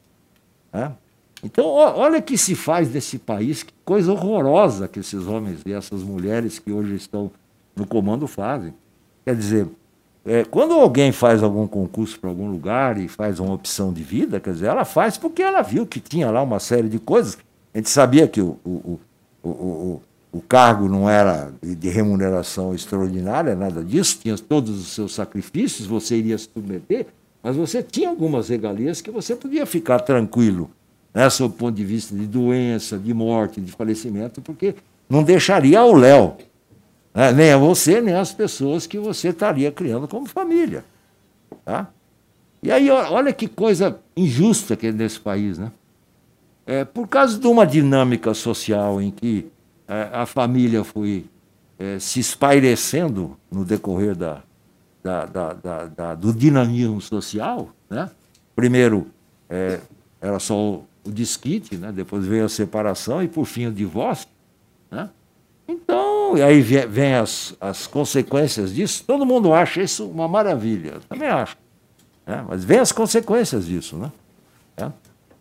Né? Então, ó, olha o que se faz desse país, que coisa horrorosa que esses homens e essas mulheres que hoje estão no comando fazem. Quer dizer, é, quando alguém faz algum concurso para algum lugar e faz uma opção de vida, quer dizer, ela faz porque ela viu que tinha lá uma série de coisas. A gente sabia que o, o, o, o, o cargo não era de remuneração extraordinária, nada disso, tinha todos os seus sacrifícios, você iria se submeter, mas você tinha algumas regalias que você podia ficar tranquilo, né, sob o ponto de vista de doença, de morte, de falecimento, porque não deixaria ao léu. Né? Nem a você, nem as pessoas que você estaria criando como família. Tá? E aí, olha que coisa injusta que é nesse país. Né? É, por causa de uma dinâmica social em que é, a família foi é, se espairecendo no decorrer da, da, da, da, da, do dinamismo social, né? Primeiro é, era só o, o desquite, né? Depois veio a separação e, por fim, o divórcio. Né? Então, e aí vem, vem as, as consequências disso. Todo mundo acha isso uma maravilha. Eu também acho. Né? Mas vem as consequências disso. Né? É,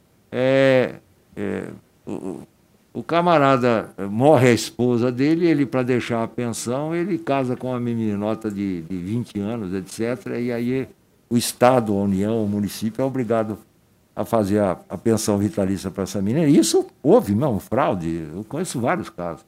é, é, o, o camarada morre a esposa dele, ele, para deixar a pensão, ele casa com uma meninota de, de vinte anos, etcétera. E aí o Estado, a União, o município é obrigado a fazer a, a pensão vitalícia para essa menina. Isso houve mesmo, fraude. Eu conheço vários casos.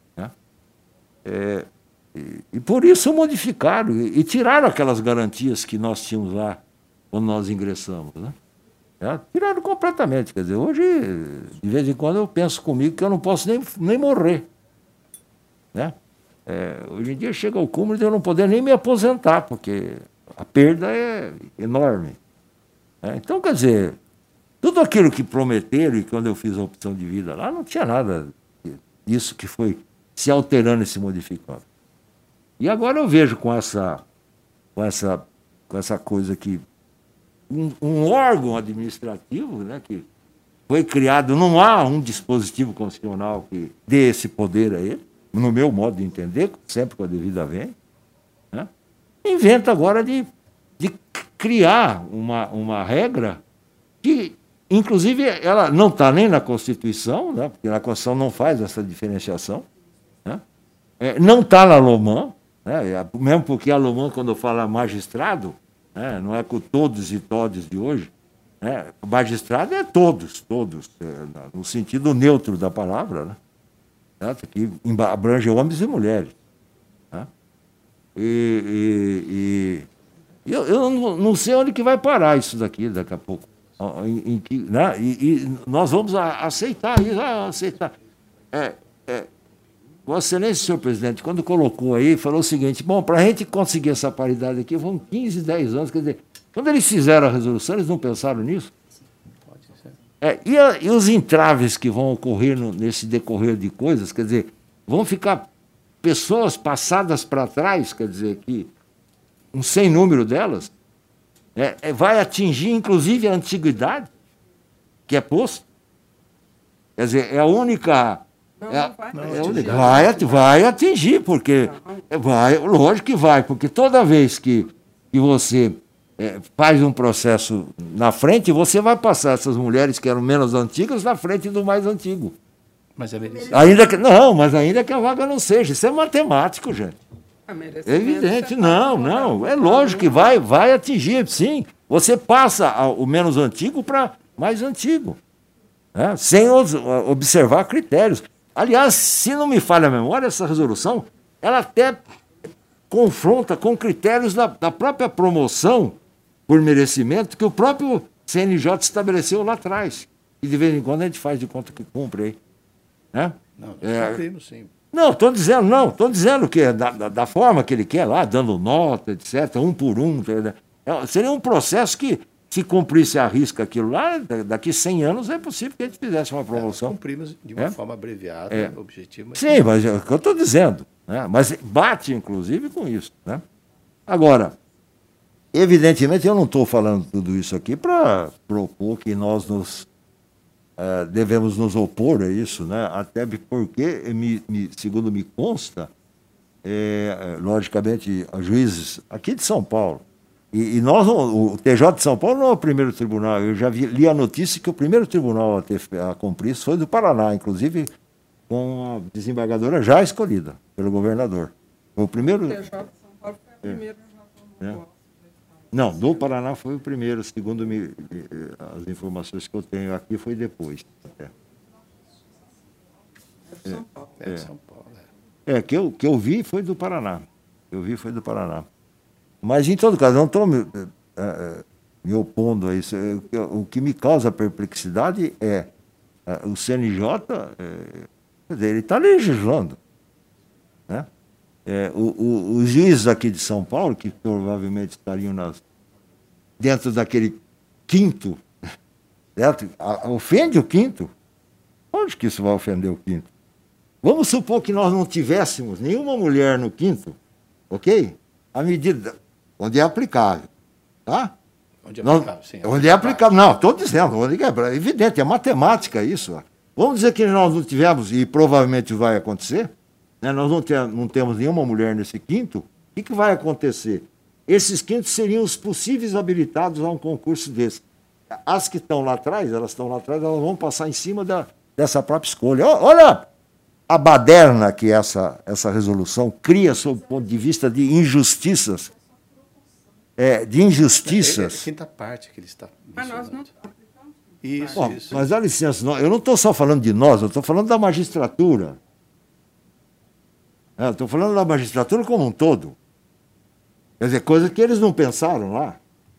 É, e, e por isso modificaram e, e tiraram aquelas garantias que nós tínhamos lá quando nós ingressamos. Né? É, tiraram completamente. Quer dizer, hoje, de vez em quando, eu penso comigo que eu não posso nem, nem morrer. Né? É, hoje em dia chega ao cúmulo de eu não poder nem me aposentar, porque a perda é enorme. É, então, quer dizer, tudo aquilo que prometeram, e quando eu fiz a opção de vida lá, não tinha nada disso que foi se alterando e se modificando. E agora eu vejo com essa, com essa, com essa coisa que um, um órgão administrativo, né, que foi criado, não há um dispositivo constitucional que dê esse poder a ele, no meu modo de entender, sempre com a devida vem, né, inventa agora de, de criar uma, uma regra que, inclusive, ela não está nem na Constituição, né, porque a Constituição não faz essa diferenciação. É, não está na Lomã, né? Mesmo porque a Lomã, quando fala magistrado, né? Não é com todos e todes de hoje, né? O magistrado é todos, todos, é, no sentido neutro da palavra, né? Né? Que abrange homens e mulheres. Né? E, e, e eu, eu não, não sei onde que vai parar isso daqui daqui a pouco. Em, em que, né? e, e nós vamos a, aceitar isso, aceitar. É, é, Vossa Excelência, senhor presidente, quando colocou aí, falou o seguinte: bom, para a gente conseguir essa paridade aqui, vão quinze, dez anos. Quer dizer, quando eles fizeram a resolução, eles não pensaram nisso? É, e, a, e os entraves que vão ocorrer no, nesse decorrer de coisas, quer dizer, vão ficar pessoas passadas para trás, quer dizer, que um sem número delas, é, é, vai atingir inclusive a antiguidade que é posto. Quer dizer, é a única... Não, é, não vai, é não a vai, única- vai, at- vai atingir, porque... Vai, lógico que vai, porque toda vez que, que você é, faz um processo na frente, você vai passar essas mulheres que eram menos antigas na frente do mais antigo. Mas é merecido. Ainda que, não, mas ainda que a vaga não seja. Isso é matemático, gente. Ah, É merecimento, evidente. você Não, pode não. mudar. É lógico que vai, vai atingir, sim. Você passa a- o menos antigo para mais antigo, né? Sem os- observar critérios. Aliás, se não me falha a memória, essa resolução, ela até confronta com critérios da, da própria promoção por merecimento que o próprio C N J estabeleceu lá atrás. E de vez em quando a gente faz de conta que cumpre aí. Né? Não, nós É, cumprimos, sim. não, estou dizendo, não, estou dizendo que é da, da, da forma que ele quer lá, dando nota, etcétera, um por um. É, seria um processo que, se cumprisse a risca aquilo lá, da- daqui cem anos é possível que a gente fizesse uma promoção. Cumprimos de uma É? forma abreviada, É. objetiva. Mas Sim, mas é o que eu estou dizendo. Né? Mas bate, inclusive, com isso. Né? Agora, evidentemente, eu não estou falando tudo isso aqui para propor que nós nos eh, devemos nos opor a isso, né? Até porque, me- me- segundo me consta, eh, logicamente, os juízes aqui de São Paulo, e, e nós, não- o T J de São Paulo não é o primeiro tribunal, eu já vi, li a notícia que o primeiro tribunal a, ter, a cumprir isso foi do Paraná, inclusive com a desembargadora já escolhida pelo governador. Foi o primeiro... O T J de São Paulo foi a primeira. É. Não, do Paraná foi o primeiro, segundo me, eh, as informações que eu tenho aqui, foi depois. até. São Paulo. É, É. São Paulo. É, que eu, que eu vi foi do Paraná. Eu vi foi do Paraná. Mas, em todo caso, eu não estou me, eh, eh, me opondo a isso. Eu- eu- o que me causa perplexidade é eh, o C N J, eh, quer dizer, ele está legislando. Né? É, o- o- os juízes aqui de São Paulo, que provavelmente estariam nas, dentro daquele quinto, certo? A- ofende o quinto? Onde que isso vai ofender o quinto? Vamos supor que nós não tivéssemos nenhuma mulher no quinto, ok? A medida, onde é aplicável, tá? Onde é Nós- aplicável, sim. onde é aplicável, não, estou dizendo, onde é, é evidente, é matemática isso. Ó. Vamos dizer que nós não tivemos, e provavelmente vai acontecer, né, nós não, te- não temos nenhuma mulher nesse quinto, o que, que vai acontecer? Esses quintos seriam os possíveis habilitados a um concurso desse. As que estão lá atrás, elas estão lá atrás, elas vão passar em cima da, dessa própria escolha. Ó, Olha a baderna que essa, essa resolução cria sob o ponto de vista de injustiças. É, de É, é a injustiças. quinta parte que ele está Mas nós não mencionando. Isso, Bom, isso. mas dá licença, nó- eu não estou só falando de nós, eu estou falando da magistratura. É, eu estou falando da magistratura como um todo. Quer dizer, coisa que eles não pensaram lá.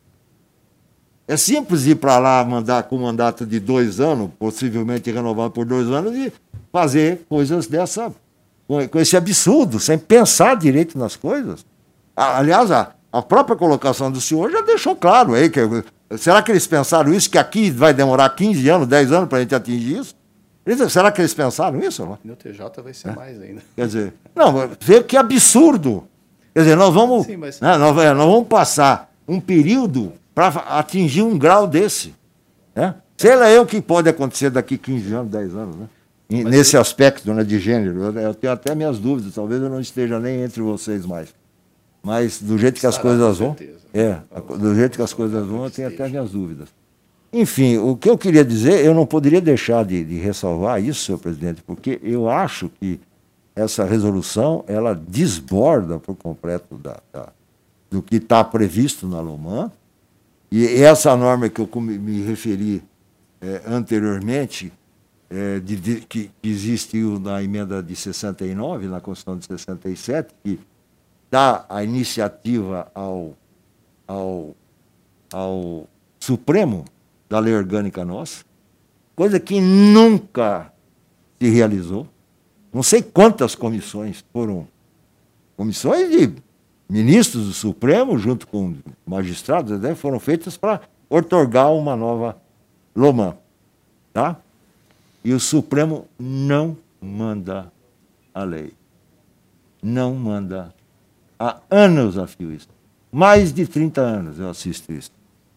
É simples ir para lá mandar com um mandato de dois anos, possivelmente renovado por dois anos, e fazer coisas dessa, com, com esse absurdo, sem pensar direito nas coisas. A- Aliás, a, a própria colocação do senhor já deixou claro aí que será que eles pensaram isso, que aqui vai demorar quinze anos, dez anos para a gente atingir isso? Eles- será que eles pensaram isso? Não? No T J vai ser mais ainda. Quer dizer, não, vê que absurdo. Quer dizer, nós vamos, Sim, mas- né, nós, é, nós vamos passar um período para atingir um grau desse. Né? Sei lá eu o que pode acontecer daqui quinze anos, dez anos, né? E nesse aspecto, né, de gênero. Eu, eu tenho até minhas dúvidas, talvez eu não esteja nem entre vocês mais. Mas do jeito que as Estará, coisas com vão. certeza. É, a- do jeito que as coisas vão, eu tenho até minhas dúvidas. Enfim, o que eu queria dizer, eu não poderia deixar de, de ressalvar isso, senhor presidente, porque eu acho que essa resolução ela desborda por completo da, da- do que está previsto na LOMAN. E essa norma que eu come- me referi eh, anteriormente, eh, de- de- que que existiu na emenda de sessenta e nove, na Constituição de sessenta e sete, que dá a iniciativa ao, ao, ao Supremo da lei orgânica nossa, coisa que nunca se realizou. Não sei quantas comissões foram, comissões de ministros do Supremo, junto com magistrados, né, foram feitas para outorgar uma nova LOMAN. Tá? E o Supremo não manda a lei. Não manda. Há anos a fio isso. Mais de trinta anos eu assisto isso.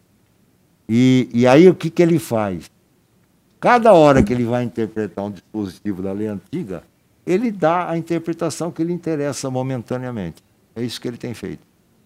E, e aí o que, que ele faz? Cada hora que ele vai interpretar um dispositivo da lei antiga, ele dá a interpretação que lhe interessa momentaneamente. É isso que ele tem feito.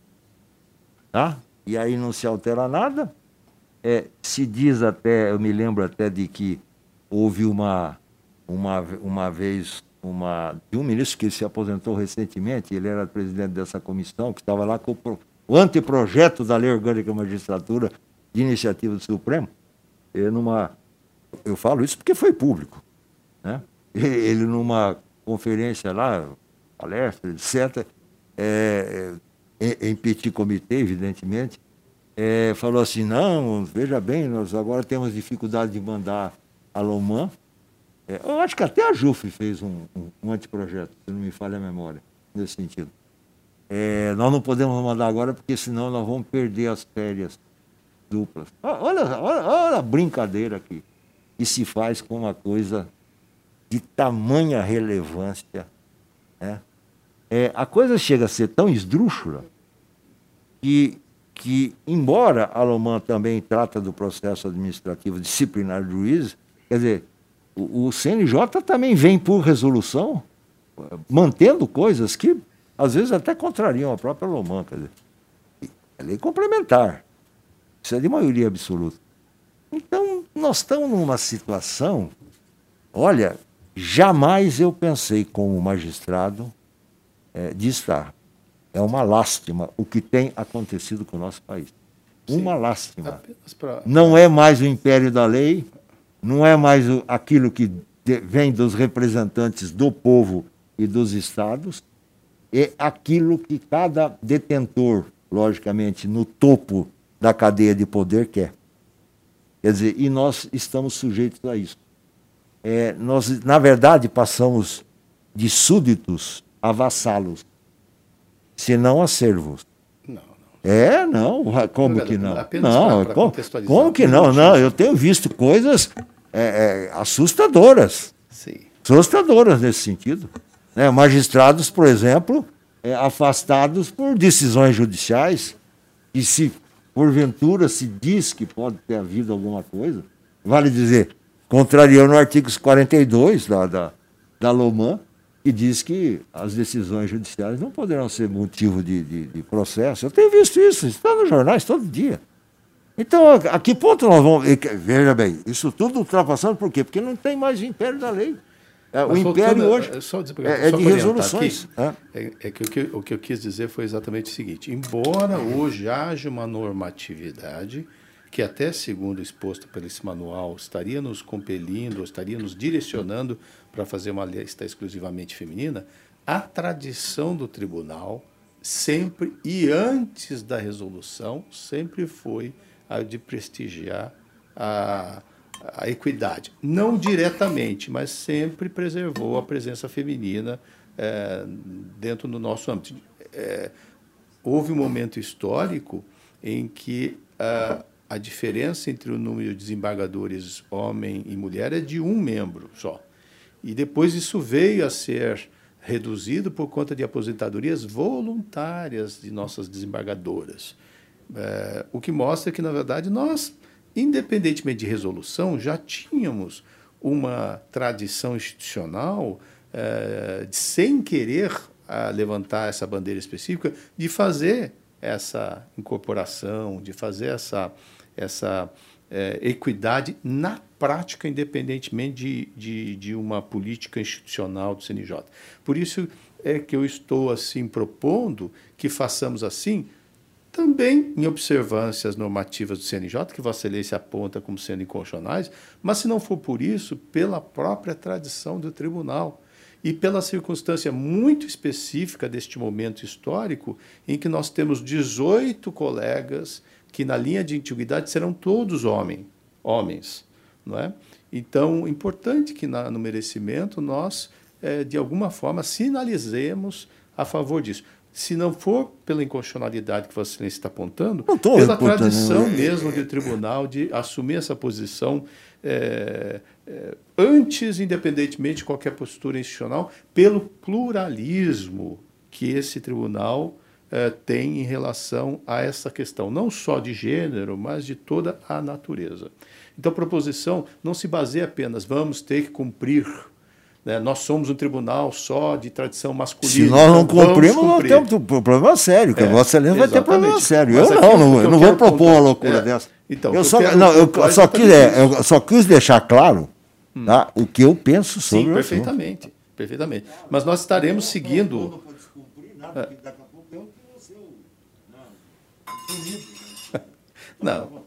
Tá? E aí não se altera nada. É, se diz até, eu me lembro até de que houve uma, uma, uma vez uma, de um ministro que se aposentou recentemente, ele era presidente dessa comissão, que estava lá com o, o anteprojeto da Lei Orgânica da Magistratura de iniciativa do Supremo. E numa, eu falo isso porque foi público, né? Ele numa conferência lá, palestra, etcétera, é, em, em petit comité, evidentemente, é, falou assim, não, veja bem, nós agora temos dificuldade de mandar a Loman. É, eu acho que até a Jufre fez um, um, um anteprojeto, se não me falha a memória, nesse sentido. É, nós não podemos mandar agora, porque senão nós vamos perder as férias duplas. Olha, olha, olha a brincadeira aqui. E se faz com uma coisa de tamanha relevância, né? É, a coisa chega a ser tão esdrúxula que, que embora a Loman também trata do processo administrativo disciplinar do juiz, quer dizer, o, o C N J também vem por resolução, mantendo coisas que às vezes até contrariam a própria Loman, quer dizer, é lei complementar, isso é de maioria absoluta. Então, nós estamos numa situação, olha, jamais eu pensei como magistrado é, de estar. É uma lástima o que tem acontecido com o nosso país. Sim, uma lástima. Pra... Não é mais o império da lei, não é mais o, aquilo que de, vem dos representantes do povo e dos estados, é aquilo que cada detentor, logicamente, no topo da cadeia de poder quer. Quer dizer, e nós estamos sujeitos a isso. É, nós, na verdade, passamos de súditos a vassalos, se não a servos. Não, não. É, não. Como que não? Não, como, como que não? Não, eu tenho visto coisas é, é, assustadoras. Sim. Assustadoras nesse sentido. Né? Magistrados, por exemplo, é, afastados por decisões judiciais, e se porventura se diz que pode ter havido alguma coisa, vale dizer, contrariando o artigo quarenta e dois da, da, da Loman, que diz que as decisões judiciais não poderão ser motivo de, de, de processo. Eu tenho visto isso, está nos jornais todo dia. Então, a, a que ponto nós vamos... Veja bem, isso tudo ultrapassando por quê? Porque não tem mais império da lei. É, o império hoje é, só, é, é de resoluções. Aqui, é. É, é que o, que o que eu quis dizer foi exatamente o seguinte, embora hoje haja uma normatividade que até segundo exposto por esse manual estaria nos compelindo, estaria nos direcionando para fazer uma lista exclusivamente feminina, a tradição do tribunal sempre, e antes da resolução, sempre foi a de prestigiar a, a equidade. Não diretamente, mas sempre preservou a presença feminina é, dentro do nosso âmbito. É, houve um momento histórico em que a, a diferença entre o número de desembargadores homem e mulher é de um membro só. E depois isso veio a ser reduzido por conta de aposentadorias voluntárias de nossas desembargadoras. É, o que mostra que, na verdade, nós, independentemente de resolução, já tínhamos uma tradição institucional é, de, sem querer a, levantar essa bandeira específica, de fazer essa incorporação, de fazer essa, essa é, equidade na prática, independentemente de, de, de uma política institucional do C N J. Por isso é que eu estou assim propondo que façamos assim, também em observância às normativas do C N J, que Vossa Excelência aponta como sendo inconstitucionais, mas, se não for por isso, pela própria tradição do tribunal e pela circunstância muito específica deste momento histórico, em que nós temos dezoito colegas que, na linha de antiguidade, serão todos homem, homens. Não é? Então, é importante que, na, no merecimento, nós, é, de alguma forma, sinalizemos a favor disso. Se não for pela inconstitucionalidade que Vossa Excelência está apontando, pela tradição mesmo do tribunal de assumir essa posição é, é, antes, independentemente de qualquer postura institucional, pelo pluralismo que esse tribunal eh, tem em relação a essa questão, não só de gênero, mas de toda a natureza. Então, a proposição não se baseia apenas, vamos ter que cumprir, né? Nós somos um tribunal só de tradição masculina. Se nós não então cumprimos, nós temos um problema sério, que É, a Vossa Excelência vai ter exatamente. problema sério. Mas Eu aqui não, o não, que eu eu não vou quero propor uma pontuar- loucura é, dessa. então, eu, eu só, quero não, eu, pontuar só quis, exatamente é, eu só quis deixar claro tá, o que eu penso sobre Sim, o assunto. perfeitamente, perfeitamente. Mas nós estaremos seguindo... É. Não.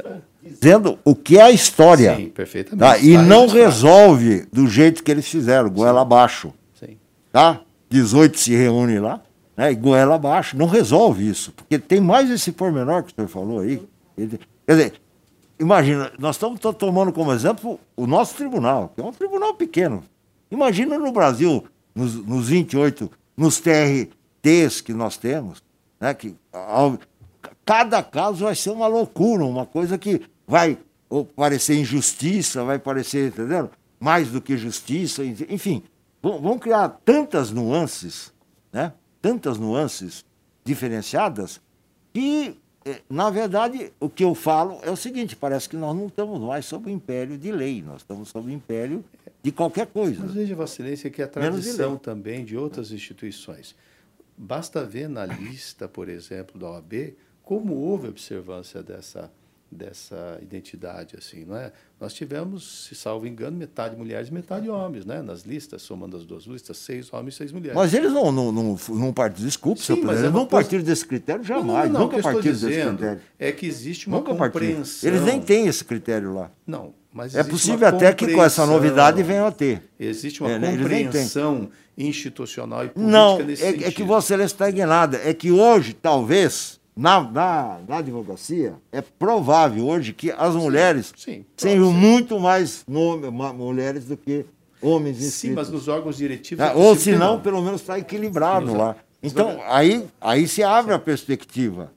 Dizendo o que é a história. Sim, perfeitamente. Tá? E Está não registrado. resolve do jeito que eles fizeram, goela abaixo. Sim. Tá? dezoito se reúne lá, né, e goela abaixo. Não resolve isso, porque tem mais esse pormenor que o senhor falou aí. Ele- Quer dizer, imagina, nós estamos to- tomando como exemplo o nosso tribunal, que é um tribunal pequeno. Imagina no Brasil, nos, nos vinte e oito, nos T R Ts que nós temos, né, que ao- cada caso vai ser uma loucura, uma coisa que vai ou parecer injustiça, vai parecer, entendeu? Mais do que justiça, enfim. Vão vão criar tantas nuances, né? Tantas nuances diferenciadas, que, eh, na verdade, o que eu falo é o seguinte, parece que nós não estamos mais sob o império de lei, nós estamos sob o império de qualquer coisa. Mas veja, Vossa Excelência, que a Menos de tradição lei. também de outras instituições. Basta ver na lista, por exemplo, da O A B, como houve observância dessa, dessa identidade, assim, não é? Nós tivemos, se salvo engano, metade mulheres e metade homens, né? Nas listas, somando as duas listas, seis homens e seis mulheres. Mas eles não, não, não, não partiram, desculpe, Sim, senhor mas presidente, é eles uma não coisa- partiram desse critério Não, jamais, não, não, o nunca que eu estou partiram desse dizendo critério. é que existe uma Nunca partiram. compreensão. Eles nem têm esse critério lá. Não, mas é existe possível uma até que com essa compreensão. novidade venham a ter. Existe uma É, né, eles nem têm. compreensão institucional e política Não, nesse é, sentido. é que Vossa Excelência está enganada. É que hoje, talvez, na, na, na advocacia, é provável hoje que as mulheres sim, sejam muito mais nome, ma- mulheres do que homens inscritos. Sim, mas nos órgãos diretivos... Ah, é ou possível se que não, pelo menos está equilibrado Sim, lá. exato. Então, aí, aí se abre a perspectiva.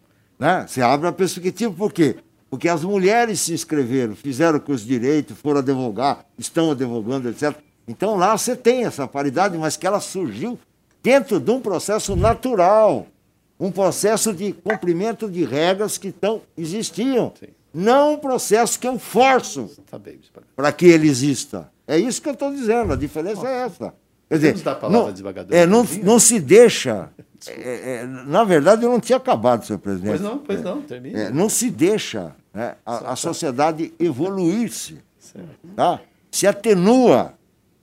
Né? Se abre a perspectiva, por quê? Porque as mulheres se inscreveram, fizeram curso de direito, foram advogar, estão advogando, etcétera. Então, lá você tem essa paridade, mas que ela surgiu dentro de um processo natural, um processo de cumprimento de regras que tão, existiam. Não um processo que eu forço Tá bem, para que ele exista. É isso que eu estou dizendo, a diferença é essa. Quer dizer, Podemos dar a palavra não, à desembargadora é, não, Claudinha? não se deixa. é, é, na verdade, eu não tinha acabado, senhor presidente. Pois não, pois não, termine. É, não se deixa, né, a, a sociedade evoluir-se. Tá? Se atenua,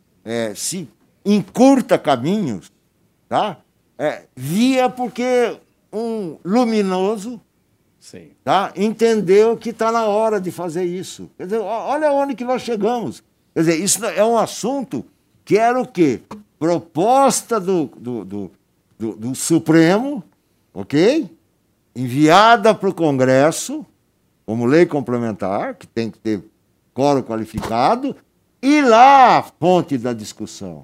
é, se encurta caminhos, tá? É, via porque um luminoso Sim. tá? entendeu que está na hora de fazer isso. Quer dizer, ó- olha onde que nós chegamos. Quer dizer, isso é um assunto que era o quê? Proposta do, do, do, do, do Supremo, ok? Enviada para o Congresso, como lei complementar, que tem que ter quórum qualificado, e lá a fonte da discussão.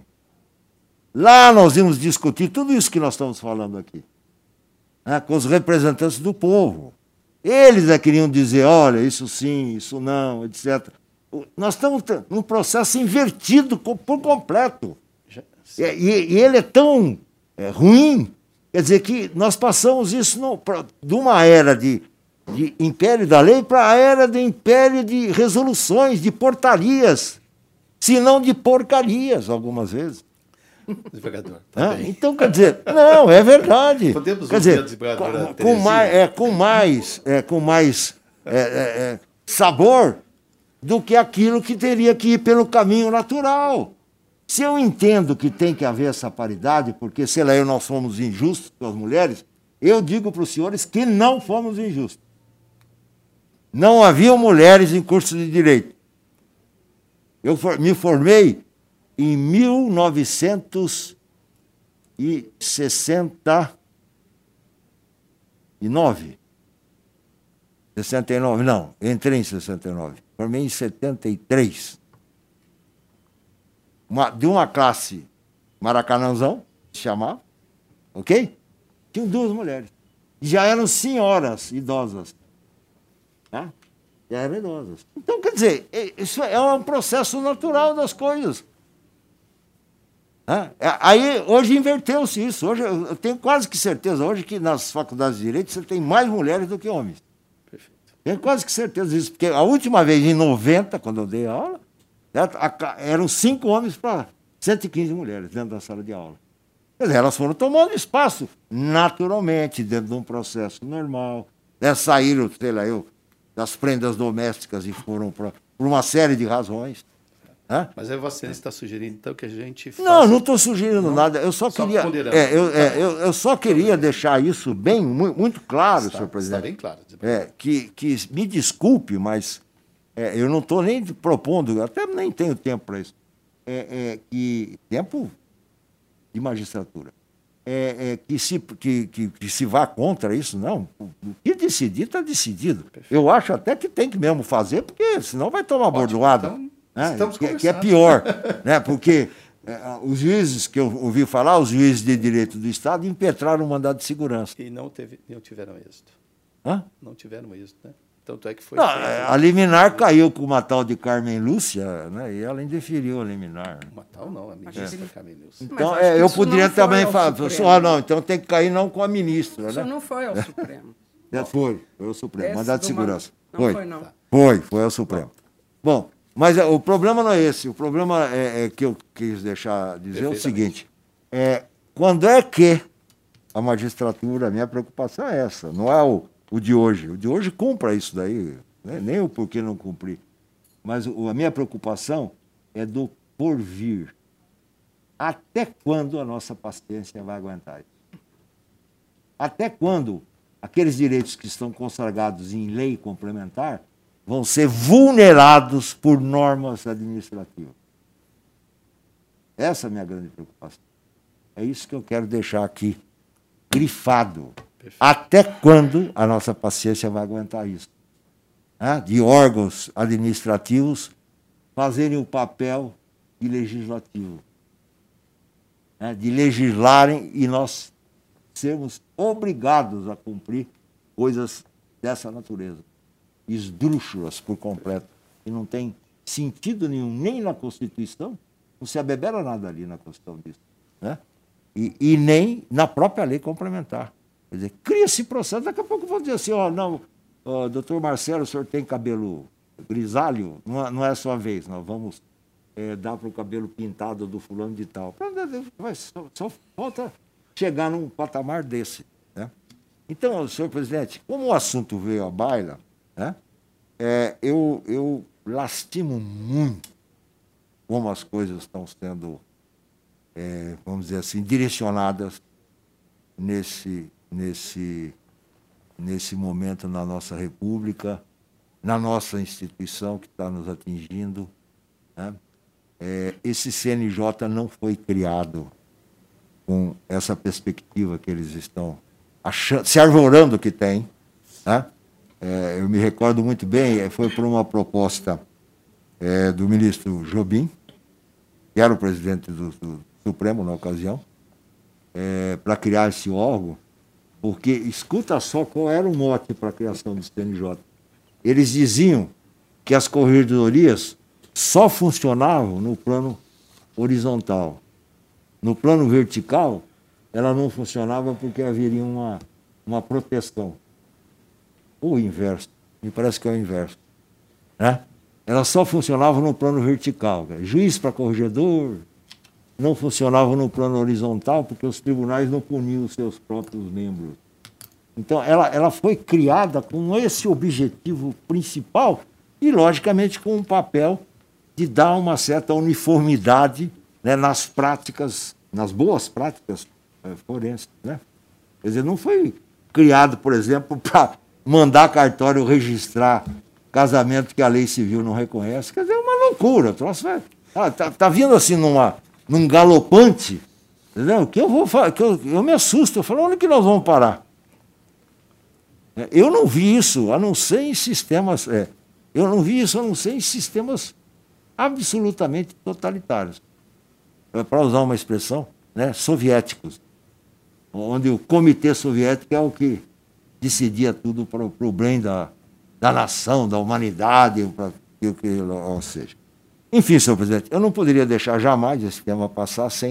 Lá nós vamos discutir tudo isso que nós estamos falando aqui, né, com os representantes do povo. Eles é que queriam dizer, olha, isso sim, isso não, etcétera. O- Nós estamos t- num processo invertido co- por completo. E, e- e ele é tão é, ruim, quer dizer, que nós passamos isso no- pra- de uma era de, de império da lei para a era de império de resoluções, de portarias, se não de porcarias, algumas vezes. Desembargador, tá Hã? bem. Então, quer dizer, não, é verdade. Podemos quer ouvir a dizer, desembargadora com, com Terezinha? mais, é, com mais, é, com mais é, é, é, sabor do que aquilo que teria que ir pelo caminho natural. Se eu entendo que tem que haver essa paridade, porque, sei lá, eu nós fomos injustos com as mulheres, eu digo para os senhores que não fomos injustos. Não haviam mulheres em curso de direito. Eu for- me formei em mil novecentos e sessenta e nove. sessenta e nove, não, entrei em sessenta e nove. Formei em setenta e três. Uma, de uma classe Maracanãzão, se chamava, ok? Tinham duas mulheres. Já eram senhoras idosas. Tá? Já eram idosas. Então, quer dizer, é- isso é um processo natural das coisas. Né? Aí, hoje inverteu-se isso. Hoje, eu tenho quase que certeza hoje que nas faculdades de Direito você tem mais mulheres do que homens. Perfeito. Tenho quase que certeza disso, porque a última vez, em noventa, quando eu dei aula, eram cinco homens para cento e quinze mulheres dentro da sala de aula. Quer dizer, elas foram tomando espaço naturalmente, dentro de um processo normal. Né? Saíram, sei lá, eu, das prendas domésticas e foram para por uma série de razões. Hã? Mas aí você está sugerindo, então, que a gente faça... Não, não estou sugerindo não, nada. Eu só, só queria... É, eu, é, eu, eu só queria deixar isso bem, muito, muito claro, está, senhor presidente. Está bem claro. É, que, que me desculpe, mas é, eu não estou nem propondo, até nem tenho tempo para isso. É, é, que tempo de magistratura. É, é, que, se, que, que, que se vá contra isso, não. O que decidir, está decidido. Perfeito. Eu acho até que tem que mesmo fazer, porque senão vai tomar Ótimo, bordoada. Então, né? que, que é pior. Né? Porque é, os juízes que eu ouvi falar, os juízes de direito do Estado, impetraram o mandado de segurança. E não, teve, não tiveram êxito. Hã? Não tiveram êxito, né? Tanto é que foi. Não, a liminar caiu com uma tal de Carmen Lúcia, né? E ela indeferiu a liminar. Uma tal não, a ministra é. Carmen Lúcia. Então, é, eu poderia também falar, ah, não, então tem que cair não com a ministra. Isso né? não foi ao Supremo. É, foi, foi ao Supremo, Esse mandado de segurança. Não foi, foi, não. Foi, foi ao Supremo. Bom, mas é, o problema não é esse. O problema é, é que eu quis deixar dizer o seguinte: é, quando é que a magistratura, a minha preocupação é essa, não é o. O de hoje. O de hoje cumpra isso daí, né? Nem o porquê não cumprir. Mas o, a minha preocupação é do porvir. Até quando a nossa paciência vai aguentar isso? Até quando aqueles direitos que estão consagrados em lei complementar vão ser vulnerados por normas administrativas? Essa é a minha grande preocupação. É isso que eu quero deixar aqui grifado. Perfeito. Até quando a nossa paciência vai aguentar isso? Né? De órgãos administrativos fazerem o papel de legislativo. Né? De legislarem e nós sermos obrigados a cumprir coisas dessa natureza. Esdrúxulas por completo. E não tem sentido nenhum, nem na Constituição, não se abebera nada ali na Constituição disso. Né? E, e nem na própria lei complementar. Quer dizer, cria esse processo, daqui a pouco vão dizer assim, ó, não, ó, doutor Marcelo, o senhor tem cabelo grisalho, não é, não é a sua vez, nós vamos é, dar para o cabelo pintado do fulano de tal. Mas só, só falta chegar num patamar desse. Né? Então, senhor presidente, como o assunto veio à baila, né, é, eu, eu lastimo muito como as coisas estão sendo, é, vamos dizer assim, direcionadas nesse... Nesse, nesse momento na nossa República, na nossa instituição que está nos atingindo. Né? É, esse C N J não foi criado com essa perspectiva que eles estão achando, se arvorando que tem. Né? É, eu me recordo muito bem, foi por uma proposta é, do ministro Jobim, que era o presidente do, do Supremo na ocasião, é, para criar esse órgão. Porque, escuta só qual era o mote para a criação do C N J. Eles diziam que as corregedorias só funcionavam no plano horizontal. No plano vertical, ela não funcionava porque haveria uma, uma proteção. Ou o inverso, me parece que é o inverso. Né? Ela só funcionava no plano vertical. Juiz para corregedor, não funcionava no plano horizontal porque os tribunais não puniam os seus próprios membros. Então, ela, ela foi criada com esse objetivo principal e, logicamente, com um papel de dar uma certa uniformidade, né, nas práticas, nas boas práticas é, forenses. Né? Quer dizer, não foi criado, por exemplo, para mandar cartório registrar casamento que a lei civil não reconhece. Quer dizer, é uma loucura. Está ah, tá, tá vindo assim numa... num galopante, entendeu? Que eu vou que eu, eu me assusto, eu falo, onde que nós vamos parar? Eu não vi isso, a não ser em sistemas, é, eu não vi isso a não ser em sistemas absolutamente totalitários. Para usar uma expressão, né, soviéticos, onde o comitê soviético é o que decidia tudo para o bem da, da nação, da humanidade, para o que, ou seja. Enfim, senhor presidente, eu não poderia deixar jamais esse tema passar sem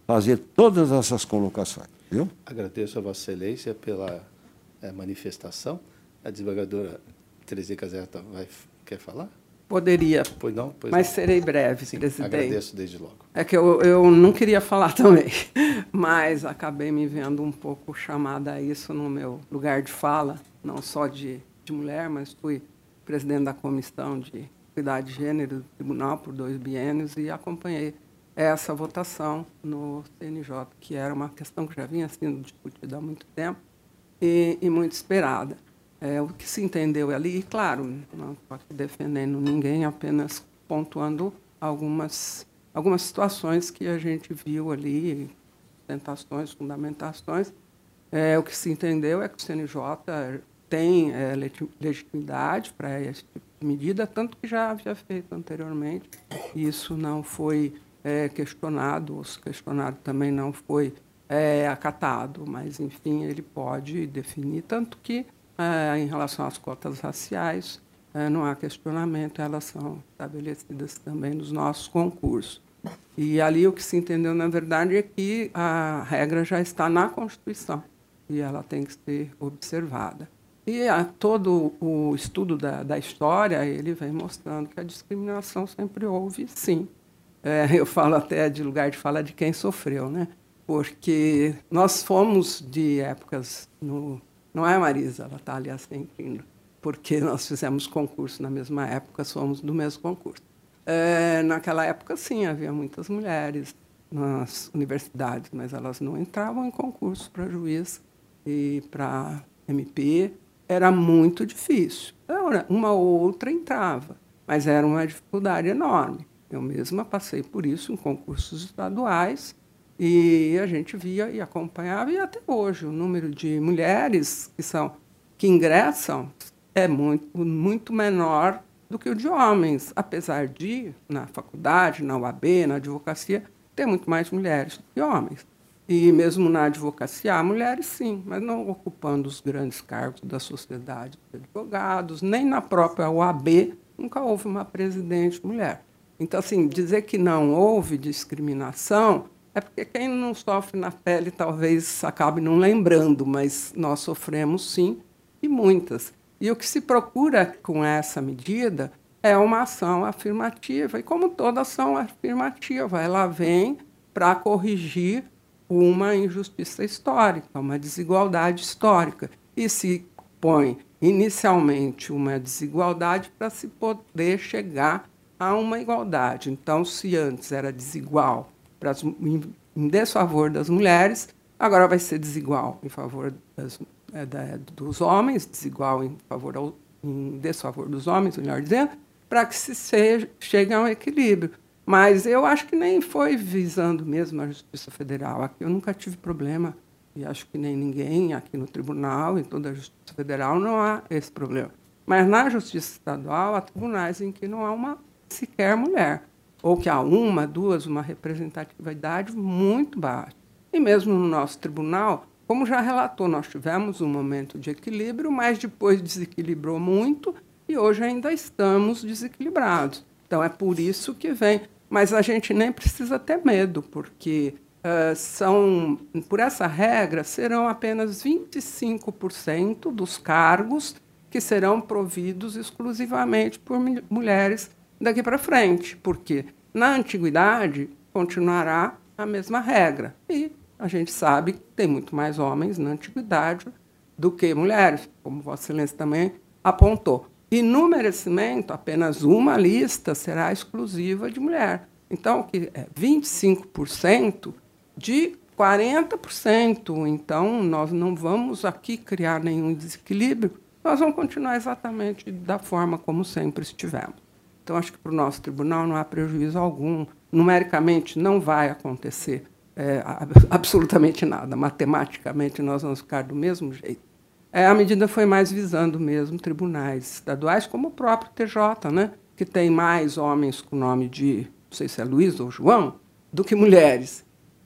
fazer todas essas colocações, viu? Agradeço a Vossa Excelência pela é, manifestação. A desembargadora Terezinha Caserta vai, quer falar? Poderia, Pois não? Pois mas não. serei breve, Sim, presidente. agradeço desde logo. É que eu, eu não queria falar também, mas acabei me vendo um pouco chamada a isso no meu lugar de fala, não só de, de mulher, mas fui presidente da Comissão de Equidade de Gênero do Tribunal por dois biênios e acompanhei essa votação no C N J, que era uma questão que já vinha sendo discutida há muito tempo e, e muito esperada. É, o que se entendeu ali, e claro, não estou aqui defendendo ninguém, apenas pontuando algumas, algumas situações que a gente viu ali, tentações, fundamentações. É, o que se entendeu é que o C N J tem é, legitimidade para esse tipo de medida, tanto que já havia feito anteriormente, e isso não foi é, questionado, ou se questionado também não foi é, acatado, mas, enfim, ele pode definir, tanto que É, em relação às cotas raciais, é, não há questionamento, elas são estabelecidas também nos nossos concursos. E ali o que se entendeu, na verdade, é que a regra já está na Constituição e ela tem que ser observada. E a, todo o estudo da, da história, ele vem mostrando que a discriminação sempre houve, sim. É, eu falo até de lugar de fala de quem sofreu, né? Porque nós fomos de épocas no... Não é, Marisa? Ela está ali assentindo, porque nós fizemos concurso na mesma época, somos do mesmo concurso. É, naquela época, sim, havia muitas mulheres nas universidades, mas elas não entravam em concurso para juiz e para M P. Era muito difícil. Uma ou outra entrava, mas era uma dificuldade enorme. Eu mesma passei por isso em concursos estaduais, e a gente via e acompanhava, e até hoje o número de mulheres que, são, que ingressam é muito, muito menor do que o de homens, apesar de, na faculdade, na U A B, na advocacia, ter muito mais mulheres do que homens. E mesmo na advocacia, há mulheres sim, mas não ocupando os grandes cargos da sociedade de advogados, nem na própria U A B nunca houve uma presidente mulher. Então, assim, dizer que não houve discriminação é porque quem não sofre na pele talvez acabe não lembrando, mas nós sofremos sim, e muitas. E o que se procura com essa medida é uma ação afirmativa, e como toda ação afirmativa, ela vem para corrigir uma injustiça histórica, uma desigualdade histórica, e se põe inicialmente uma desigualdade para se poder chegar a uma igualdade. Então, se antes era desigual para as, em, em desfavor das mulheres, agora vai ser desigual em favor das, é, da, dos homens, desigual em, favor ao, em desfavor dos homens, melhor dizendo, para que se seja, chegue a um equilíbrio. Mas eu acho que nem foi visando mesmo a Justiça Federal. Aqui eu nunca tive problema, e acho que nem ninguém aqui no tribunal, em toda a Justiça Federal, não há esse problema. Mas na Justiça Estadual, há tribunais em que não há uma sequer mulher, ou que há uma, duas, uma representatividade muito baixa. E mesmo no nosso tribunal, como já relatou, nós tivemos um momento de equilíbrio, mas depois desequilibrou muito e hoje ainda estamos desequilibrados. Então, é por isso que vem. Mas a gente nem precisa ter medo, porque uh, são, por essa regra, serão apenas vinte e cinco por cento dos cargos que serão providos exclusivamente por mulheres daqui para frente, porque na antiguidade continuará a mesma regra. E a gente sabe que tem muito mais homens na antiguidade do que mulheres, como Vossa Excelência também apontou. E no merecimento, apenas uma lista será exclusiva de mulher. Então, que é vinte e cinco por cento de quarenta por cento. Então, nós não vamos aqui criar nenhum desequilíbrio, nós vamos continuar exatamente da forma como sempre estivemos. Então, acho que para o nosso tribunal não há prejuízo algum. Numericamente, não vai acontecer é, absolutamente nada. Matematicamente, nós vamos ficar do mesmo jeito. É, a medida foi mais visando mesmo tribunais estaduais, como o próprio T J, né, que tem mais homens com o nome de, não sei se é Luiz ou João, do que mulheres,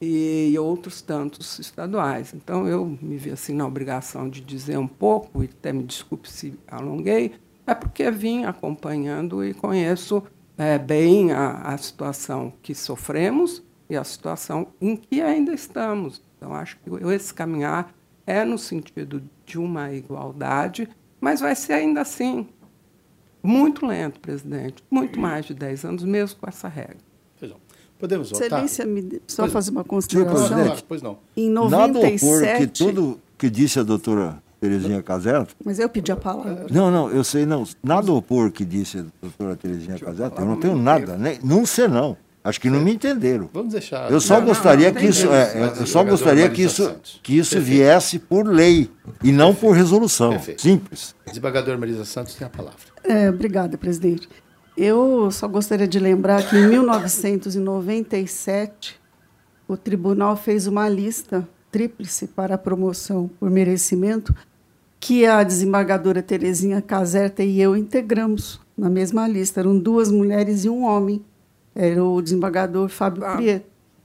e outros tantos estaduais. Então, eu me vi assim na obrigação de dizer um pouco, e até me desculpe se alonguei, é porque vim acompanhando e conheço é, bem a, a situação que sofremos e a situação em que ainda estamos. Então, acho que esse caminhar é no sentido de uma igualdade, mas vai ser ainda assim muito lento, presidente, muito mais de dez anos, mesmo com essa regra. Podemos votar? Excelência, me- só Pois- fazer uma Senhor consideração. presidente, Pois não. Em nada opor que noventa e sete, tudo que disse a doutora Terezinha Caserta. mas eu pedi a palavra. Não, não, eu sei, não. Nada opor que disse a doutora Terezinha Caserta. Eu não tenho nada, nem, não sei não. Acho que não me entenderam. Vamos deixar. Eu só Não, gostaria não, não, que isso, entendemos. é, Mas eu só desembargadora gostaria que Marisa isso, Santos. que isso Perfeito. viesse por lei e não por resolução. Perfeito. Simples. Desembargador Marisa Santos tem a palavra. É, obrigada, presidente. Eu só gostaria de lembrar que em mil novecentos e noventa e sete o tribunal fez uma lista tríplice para a promoção por merecimento que a desembargadora Terezinha Caserta e eu integramos na mesma lista. Eram duas mulheres e um homem. Era o desembargador Fábio Ah. Prieto.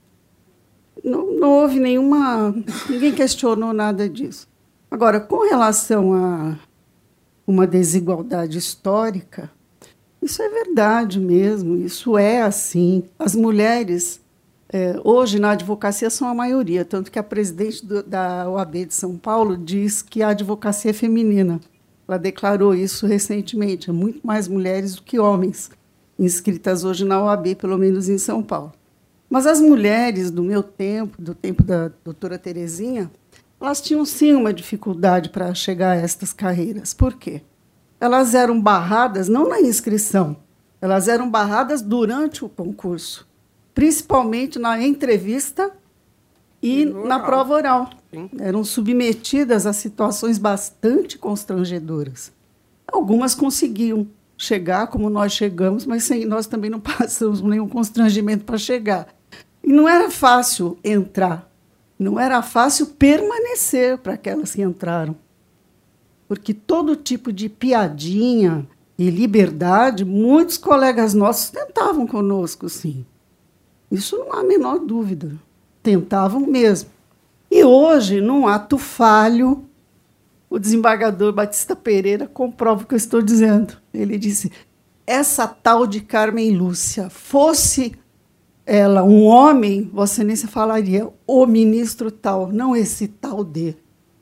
Não, não houve nenhuma... Ninguém questionou nada disso. Agora, com relação a uma desigualdade histórica, isso é verdade mesmo, isso é assim. As mulheres, eh, hoje, na advocacia, são a maioria, tanto que a presidente do, da O A B de São Paulo diz que a advocacia é feminina. Ela declarou isso recentemente. Há muito mais mulheres do que homens inscritas hoje na O A B, pelo menos em São Paulo. Mas as mulheres do meu tempo, do tempo da doutora Terezinha, elas tinham, sim, uma dificuldade para chegar a estas carreiras. Por quê? Elas eram barradas não na inscrição, elas eram barradas durante o concurso, principalmente na entrevista e na prova oral. Eram submetidas a situações bastante constrangedoras. Algumas conseguiam chegar como nós chegamos, mas sem, nós também não passamos nenhum constrangimento para chegar. E não era fácil entrar, não era fácil permanecer para aquelas que entraram. Porque todo tipo de piadinha e liberdade, muitos colegas nossos tentavam conosco, sim. Isso não há a menor dúvida. Tentavam mesmo. E hoje, num ato falho, o desembargador Batista Pereira comprova o que eu estou dizendo. Ele disse, essa tal de Carmen Lúcia, fosse ela um homem, Vossa Excelência falaria o ministro tal, não esse tal de.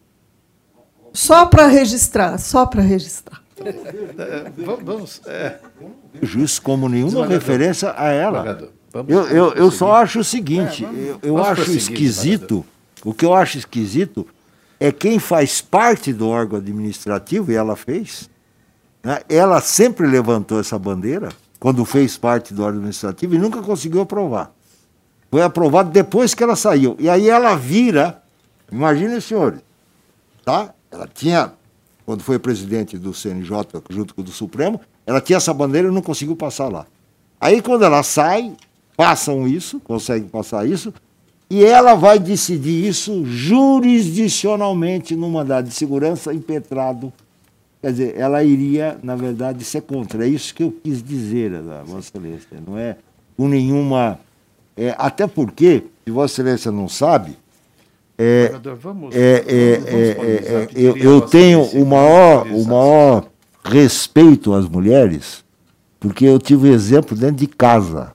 Só para registrar, só para registrar. É, vamos. É. Vejo isso como nenhuma Desembargador. referência a ela. Desembargador, vamos- Eu, eu, vamos eu só prosseguir. acho o seguinte, É, vamos- eu, eu vamos acho prosseguir, esquisito, o que eu acho esquisito é quem faz parte do órgão administrativo, e ela fez, né, ela sempre levantou essa bandeira, quando fez parte do órgão administrativo, e nunca conseguiu aprovar. Foi aprovado depois que ela saiu. E aí ela vira, imaginem, senhores, tá? Ela tinha, quando foi presidente do C N J, junto com o do Supremo, ela tinha essa bandeira e não conseguiu passar lá. Aí, quando ela sai, passam isso, conseguem passar isso, e ela vai decidir isso jurisdicionalmente no mandado de segurança impetrado. Quer dizer, ela iria, na verdade, ser contra. É isso que eu quis dizer, Vossa Excelência. Não é com nenhuma... É, até porque, se Vossa Excelência não sabe, é, Desembargador, vamos- é, é, vamos é, disponibilizar é, a que eu, queria eu Vossa tenho Excelência o maior, o disponibilizar. maior respeito às mulheres, porque eu tive um exemplo dentro de casa.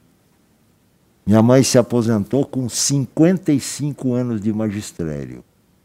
Minha mãe se aposentou com cinquenta e cinco anos de magistério.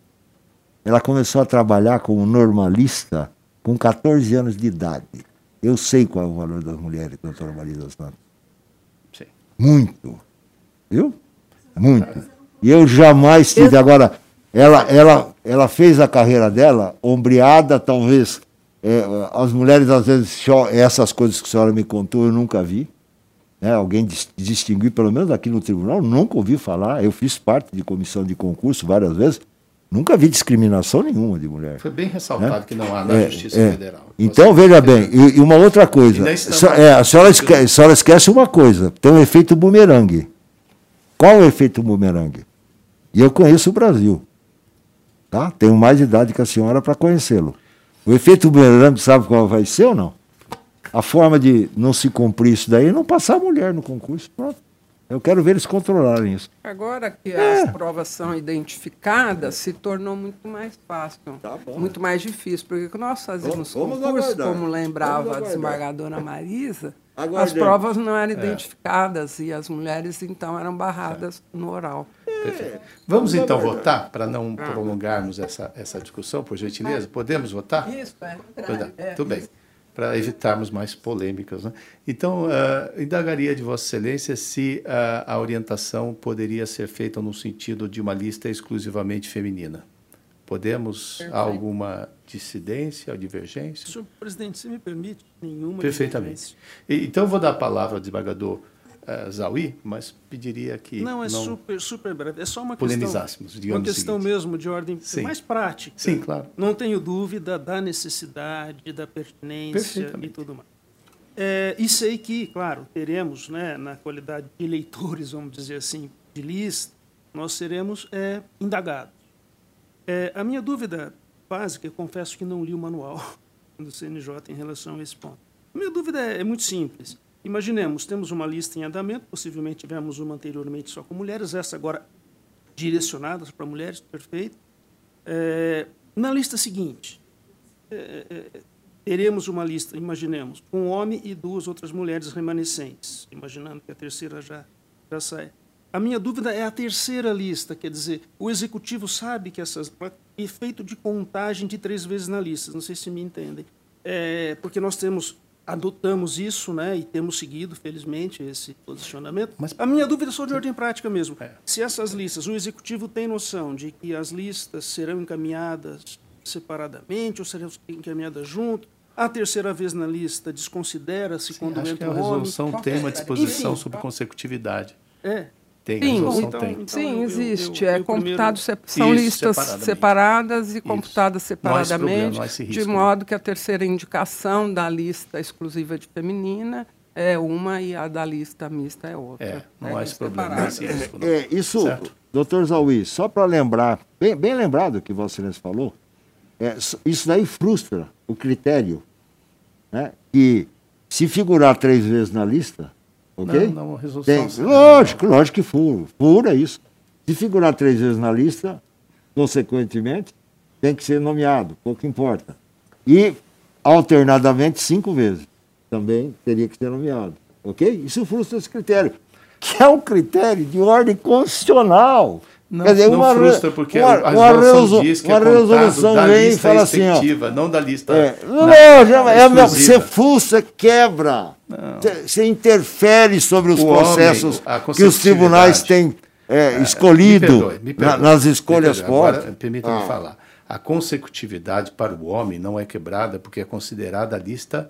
Ela começou a trabalhar como normalista com quatorze anos de idade. Eu sei qual é o valor das mulheres, doutora Marisa Santos. Sim. Muito. Viu? Muito. E eu jamais tive. Agora, ela, ela, ela fez a carreira dela, ombreada, talvez. É, as mulheres, às vezes, cho- essas coisas que a senhora me contou, eu nunca vi. Né? Alguém dis- distinguir, pelo menos aqui no tribunal, nunca ouvi falar. Eu fiz parte de comissão de concurso várias vezes. Nunca vi discriminação nenhuma de mulher. Foi bem ressaltado Né? que não há na É, Justiça é. Federal. Então, veja bem, e, e uma outra coisa. Ainda estamos- Só- é, a, senhora esque, a senhora esquece uma coisa: tem um efeito bumerangue. Qual é o efeito bumerangue? E eu conheço o Brasil. Tá? Tenho mais idade que a senhora para conhecê-lo. O efeito bumerangue, sabe qual vai ser ou não? A forma de não se cumprir isso daí é não passar a mulher no concurso. Pronto. Eu quero ver eles controlarem isso. Agora que É. as provas são identificadas, se tornou muito mais fácil, muito mais difícil, porque nando nós fazíamos Vamos- vamos concurso, aguardar. como Vamos lembrava a aguardar. desembargadora Marisa, as provas não eram identificadas é. e as mulheres, então, eram barradas é. no oral. Perfeito. Vamos, então, votar, para não prolongarmos essa, essa discussão, por gentileza? Podemos votar? Isso, é. é Tudo bem. Para evitarmos mais polêmicas. Né? Então, uh, indagaria de Vossa Excelência se uh, a orientação poderia ser feita no sentido de uma lista exclusivamente feminina. Podemos? Há alguma dissidência ou divergência? Senhor presidente, se me permite, nenhuma Perfeitamente. E, então, eu vou dar a palavra ao desembargador uh, Zaui, mas pediria que não... é não super, super breve. É só uma polemizássemos, questão, digamos uma questão mesmo de ordem Sim. mais prática. Sim, claro. Não tenho dúvida da necessidade, da pertinência e tudo mais. É, e sei que, claro, teremos, né, na qualidade de eleitores, vamos dizer assim, de lista, nós seremos é, indagados. É, a minha dúvida básica, eu confesso que não li o manual do C N J em relação a esse ponto. A minha dúvida é, é muito simples. Imaginemos, temos uma lista em andamento, possivelmente tivemos uma anteriormente só com mulheres, essa agora direcionadas para mulheres, perfeito. É, na lista seguinte, é, é, teremos uma lista, imaginemos, com um homem e duas outras mulheres remanescentes, imaginando que a terceira já, já sai. A minha dúvida é a terceira lista, quer dizer, o executivo sabe que essas... efeito de contagem de três vezes na lista, não sei se me entendem. É, porque nós temos, adotamos isso, né, e temos seguido, felizmente, esse posicionamento. Mas a minha dúvida é só de ordem prática mesmo. É. Se essas listas, o executivo tem noção de que as listas serão encaminhadas separadamente ou serão encaminhadas junto, a terceira vez na lista desconsidera-se quando acho entra que o a homem. resolução tem uma disposição Enfim, sobre consecutividade. É. Tem, sim, a resolução então, tem. Então, sim, eu, existe. Eu, eu, é eu computado, primeiro... são Isso, listas separadas e computadas Isso. separadamente, não há esse risco, de modo que a terceira indicação da lista exclusiva de feminina é uma e a da lista mista é outra. É, não é há esse problema. Esse risco, não. É, isso, certo? doutor Zaui, só para lembrar, bem, bem lembrado o que Vossa Excelência falou, é, isso daí frustra o critério, né, que se figurar três vezes na lista, ok? Não, não, a resolução... Tem, lógico, lógico que fura, fura isso. Se figurar três vezes na lista, consequentemente, tem que ser nomeado, pouco importa. E, alternadamente, cinco vezes, também teria que ser nomeado, ok? Isso frustra esse critério, que é um critério de ordem constitucional. Não, Quer dizer, não uma, frustra, porque uma, a uma resolução diz que uma é resolução da vem lista e fala assim, ó, não da lista... É, na, não, já, é, exclusiva. você frustra, quebra, você interfere sobre os O processos homem, que os tribunais têm é, escolhido me perdoe, me perdoe, na, nas escolhas fortes. Agora, permita-me ah. falar. A consecutividade para o homem não é quebrada porque é considerada a lista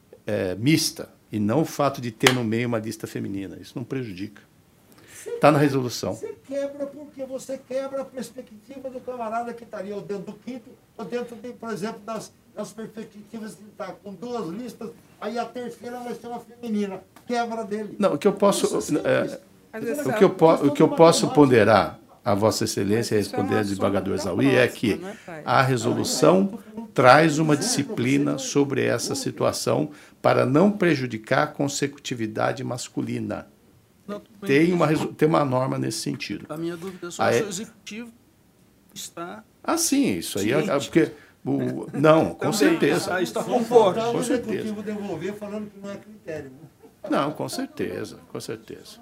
é, mista, e não o fato de ter no meio uma lista feminina. Isso não prejudica. Está na resolução. Você quebra porque você quebra a perspectiva do camarada que estaria ou dentro do quinto, ou dentro, de, por exemplo, das, das perspectivas que está com duas listas, aí a terceira vai ser uma feminina. Quebra dele. Não, o que eu posso... É, o, que eu po, o que eu posso ponderar a Vossa Excelência e responder ao desembargador Zaui é que a resolução traz uma disciplina sobre essa situação para não prejudicar a consecutividade masculina. Não, tem, uma, tem uma norma nesse sentido. A minha dúvida é só aí, se o executivo está... Ah, sim, isso aí é... Porque, o, não, com Também, certeza. Está, está conforme. Então, com o certeza. executivo devolver falando que não é critério. Não, com certeza, com certeza.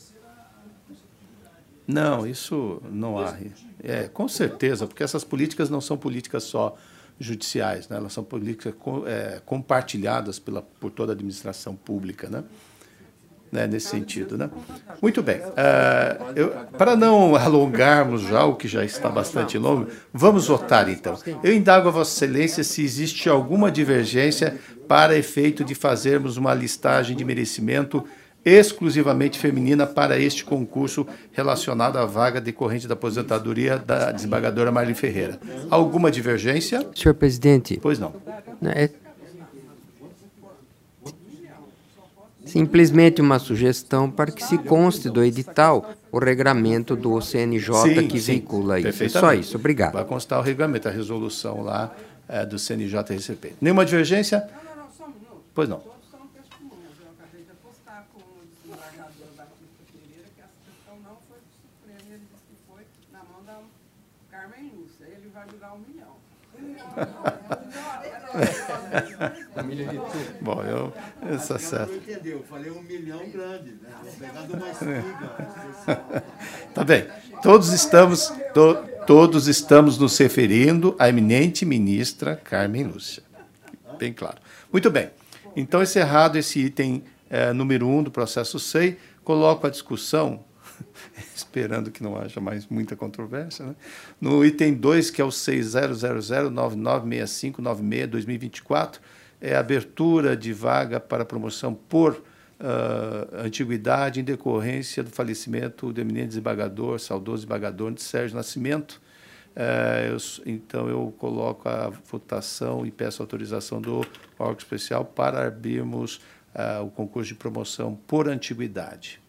Não, isso não há. É, com certeza, porque essas políticas não são políticas só judiciais, né? Elas são políticas é, compartilhadas pela, por toda a administração pública, né? Né, nesse sentido, né? Muito bem. Uh, eu, para não alongarmos já o que já está bastante longo, vamos votar então. Eu indago a Vossa Excelência se existe alguma divergência para efeito de fazermos uma listagem de merecimento exclusivamente feminina para este concurso relacionado à vaga decorrente da aposentadoria da desembargadora Marli Ferreira. Alguma divergência? Senhor presidente. Pois não. É simplesmente uma sugestão para que se conste do edital o regramento do C N J sim, que sim, veicula isso. É só isso. Obrigado. Vai constar o regramento, a resolução lá é, do C N J R C P. Nenhuma divergência? Não, não, não, só um minuto. Pois não. Todos são testemunhas. Eu acabei de apostar com o desembargador Batista Pereira que essa questão não foi do Supremo. Ele disse que foi na mão da Carmen Lúcia. Ele vai durar um milhão. Bom, eu... Essa certo. Não entendeu, eu falei um milhão grande, né? Pegando uma espiga. Tá bem. Todos estamos, to, todos estamos nos referindo à eminente ministra Carmen Lúcia. Bem claro. Muito bem. Então, encerrado esse item é, número um do processo S E I, coloco a discussão, esperando que não haja mais muita controvérsia, né? No item dois, que é o seis zero zero zero nove nove seis cinco nove seis barra dois mil e vinte e quatro, é a abertura de vaga para promoção por uh, antiguidade em decorrência do falecimento do eminente desembargador, saudoso desembargador de Sérgio Nascimento. Uh, eu, então, eu coloco a votação e peço autorização do órgão especial para abrirmos uh, o concurso de promoção por antiguidade.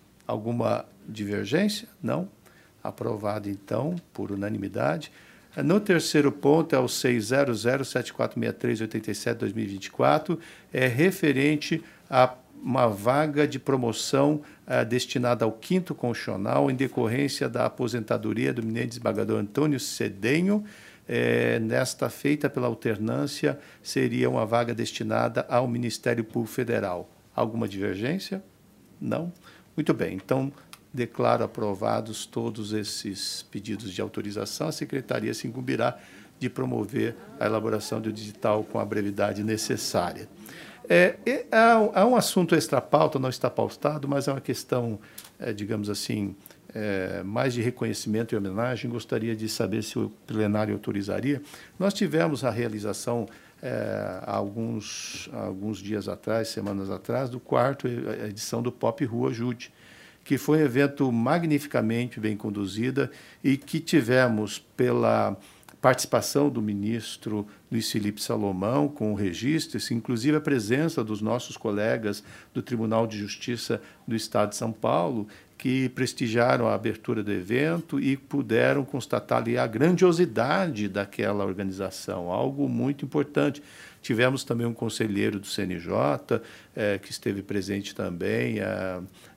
Alguma divergência? Não. Aprovado, então, por unanimidade. No terceiro ponto, é o seis zero zero sete quatro seis três oito sete barra dois mil e vinte e quatro, é referente a uma vaga de promoção uh, destinada ao quinto constitucional em decorrência da aposentadoria do eminente desembargador Antônio Cedenho. É, nesta feita pela alternância, seria uma vaga destinada ao Ministério Público Federal. Alguma divergência? Não. Muito bem. Então, declaro aprovados todos esses pedidos de autorização. A Secretaria se incumbirá de promover a elaboração do edital com a brevidade necessária. É, é, há um assunto extra-pauta, não está pautado, mas é uma questão, é, digamos assim, é, mais de reconhecimento e homenagem. Gostaria de saber se o plenário autorizaria. Nós tivemos a realização, é, há alguns, alguns dias atrás, semanas atrás, do quarto edição do Pop Rua Ajude, que foi um evento magnificamente bem conduzido e que tivemos pela participação do ministro Luiz Felipe Salomão com o registro, inclusive a presença dos nossos colegas do Tribunal de Justiça do Estado de São Paulo, que prestigiaram a abertura do evento e puderam constatar ali a grandiosidade daquela organização, algo muito importante. Tivemos também um conselheiro do C N J, eh, que esteve presente também, eh,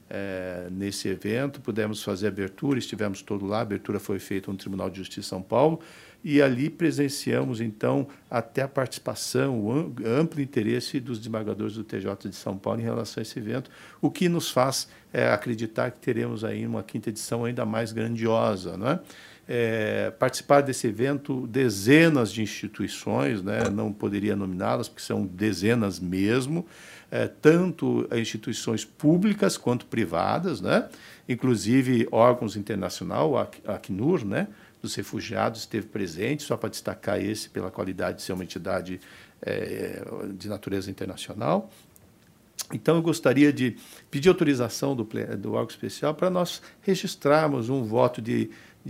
É, nesse evento, pudemos fazer a abertura, estivemos todos lá, a abertura foi feita no Tribunal de Justiça de São Paulo, e ali presenciamos, então, até a participação, o amplo interesse dos desembargadores do T J de São Paulo em relação a esse evento, o que nos faz é, acreditar que teremos aí uma quinta edição ainda mais grandiosa, não é? É, participaram desse evento dezenas de instituições, né? Não poderia nominá-las, porque são dezenas mesmo, é, tanto instituições públicas quanto privadas, né? Inclusive órgãos internacionais, a Acnur, né? Dos refugiados, esteve presente, só para destacar esse pela qualidade de ser uma entidade é, de natureza internacional. Então, eu gostaria de pedir autorização do, do órgão especial para nós registrarmos um voto de,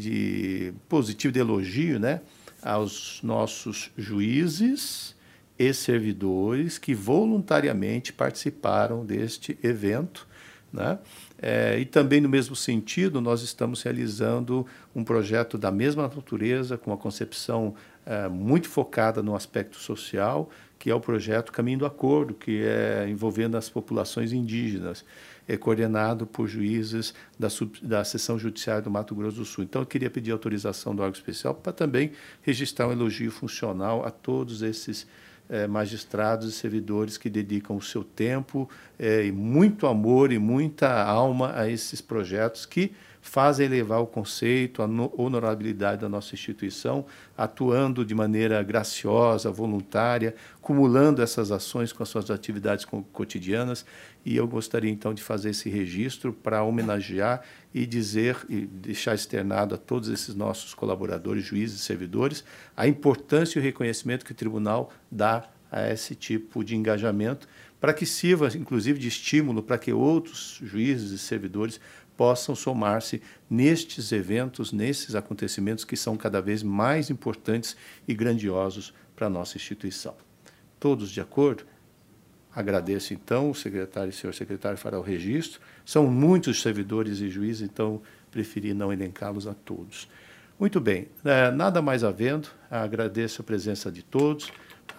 de positivo de elogio, né, aos nossos juízes e servidores que voluntariamente participaram deste evento, né? É, e também, no mesmo sentido, nós estamos realizando um projeto da mesma natureza, com uma concepção é, muito focada no aspecto social, que é o projeto Caminho do Acordo, que é envolvendo as populações indígenas, é coordenado por juízes da, sub, da Seção Judiciária do Mato Grosso do Sul. Então, eu queria pedir autorização do órgão especial para também registrar um elogio funcional a todos esses É, magistrados e servidores que dedicam o seu tempo é, e muito amor e muita alma a esses projetos que fazem elevar o conceito, a honorabilidade da nossa instituição, atuando de maneira graciosa, voluntária, acumulando essas ações com as suas atividades cotidianas. E eu gostaria, então, de fazer esse registro para homenagear e dizer e deixar externado a todos esses nossos colaboradores, juízes e servidores, a importância e o reconhecimento que o tribunal dá a esse tipo de engajamento, para que sirva, inclusive, de estímulo para que outros juízes e servidores possam somar-se nestes eventos, nesses acontecimentos que são cada vez mais importantes e grandiosos para a nossa instituição. Todos de acordo? Agradeço, então, o secretário e o senhor secretário fará o registro. São muitos servidores e juízes, então preferi não elencá-los a todos. Muito bem, nada mais havendo, agradeço a presença de todos,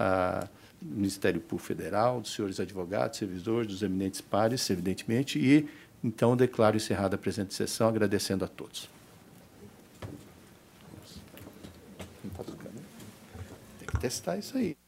a Ministério Público Federal, dos senhores advogados, servidores, dos eminentes pares, evidentemente, e então declaro encerrada a presente sessão, agradecendo a todos. que testar isso aí.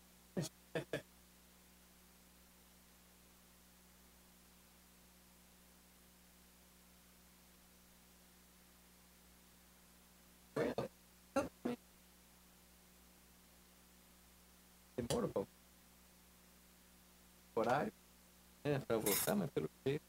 Demora para horário, né, para votar, mas pelo jeito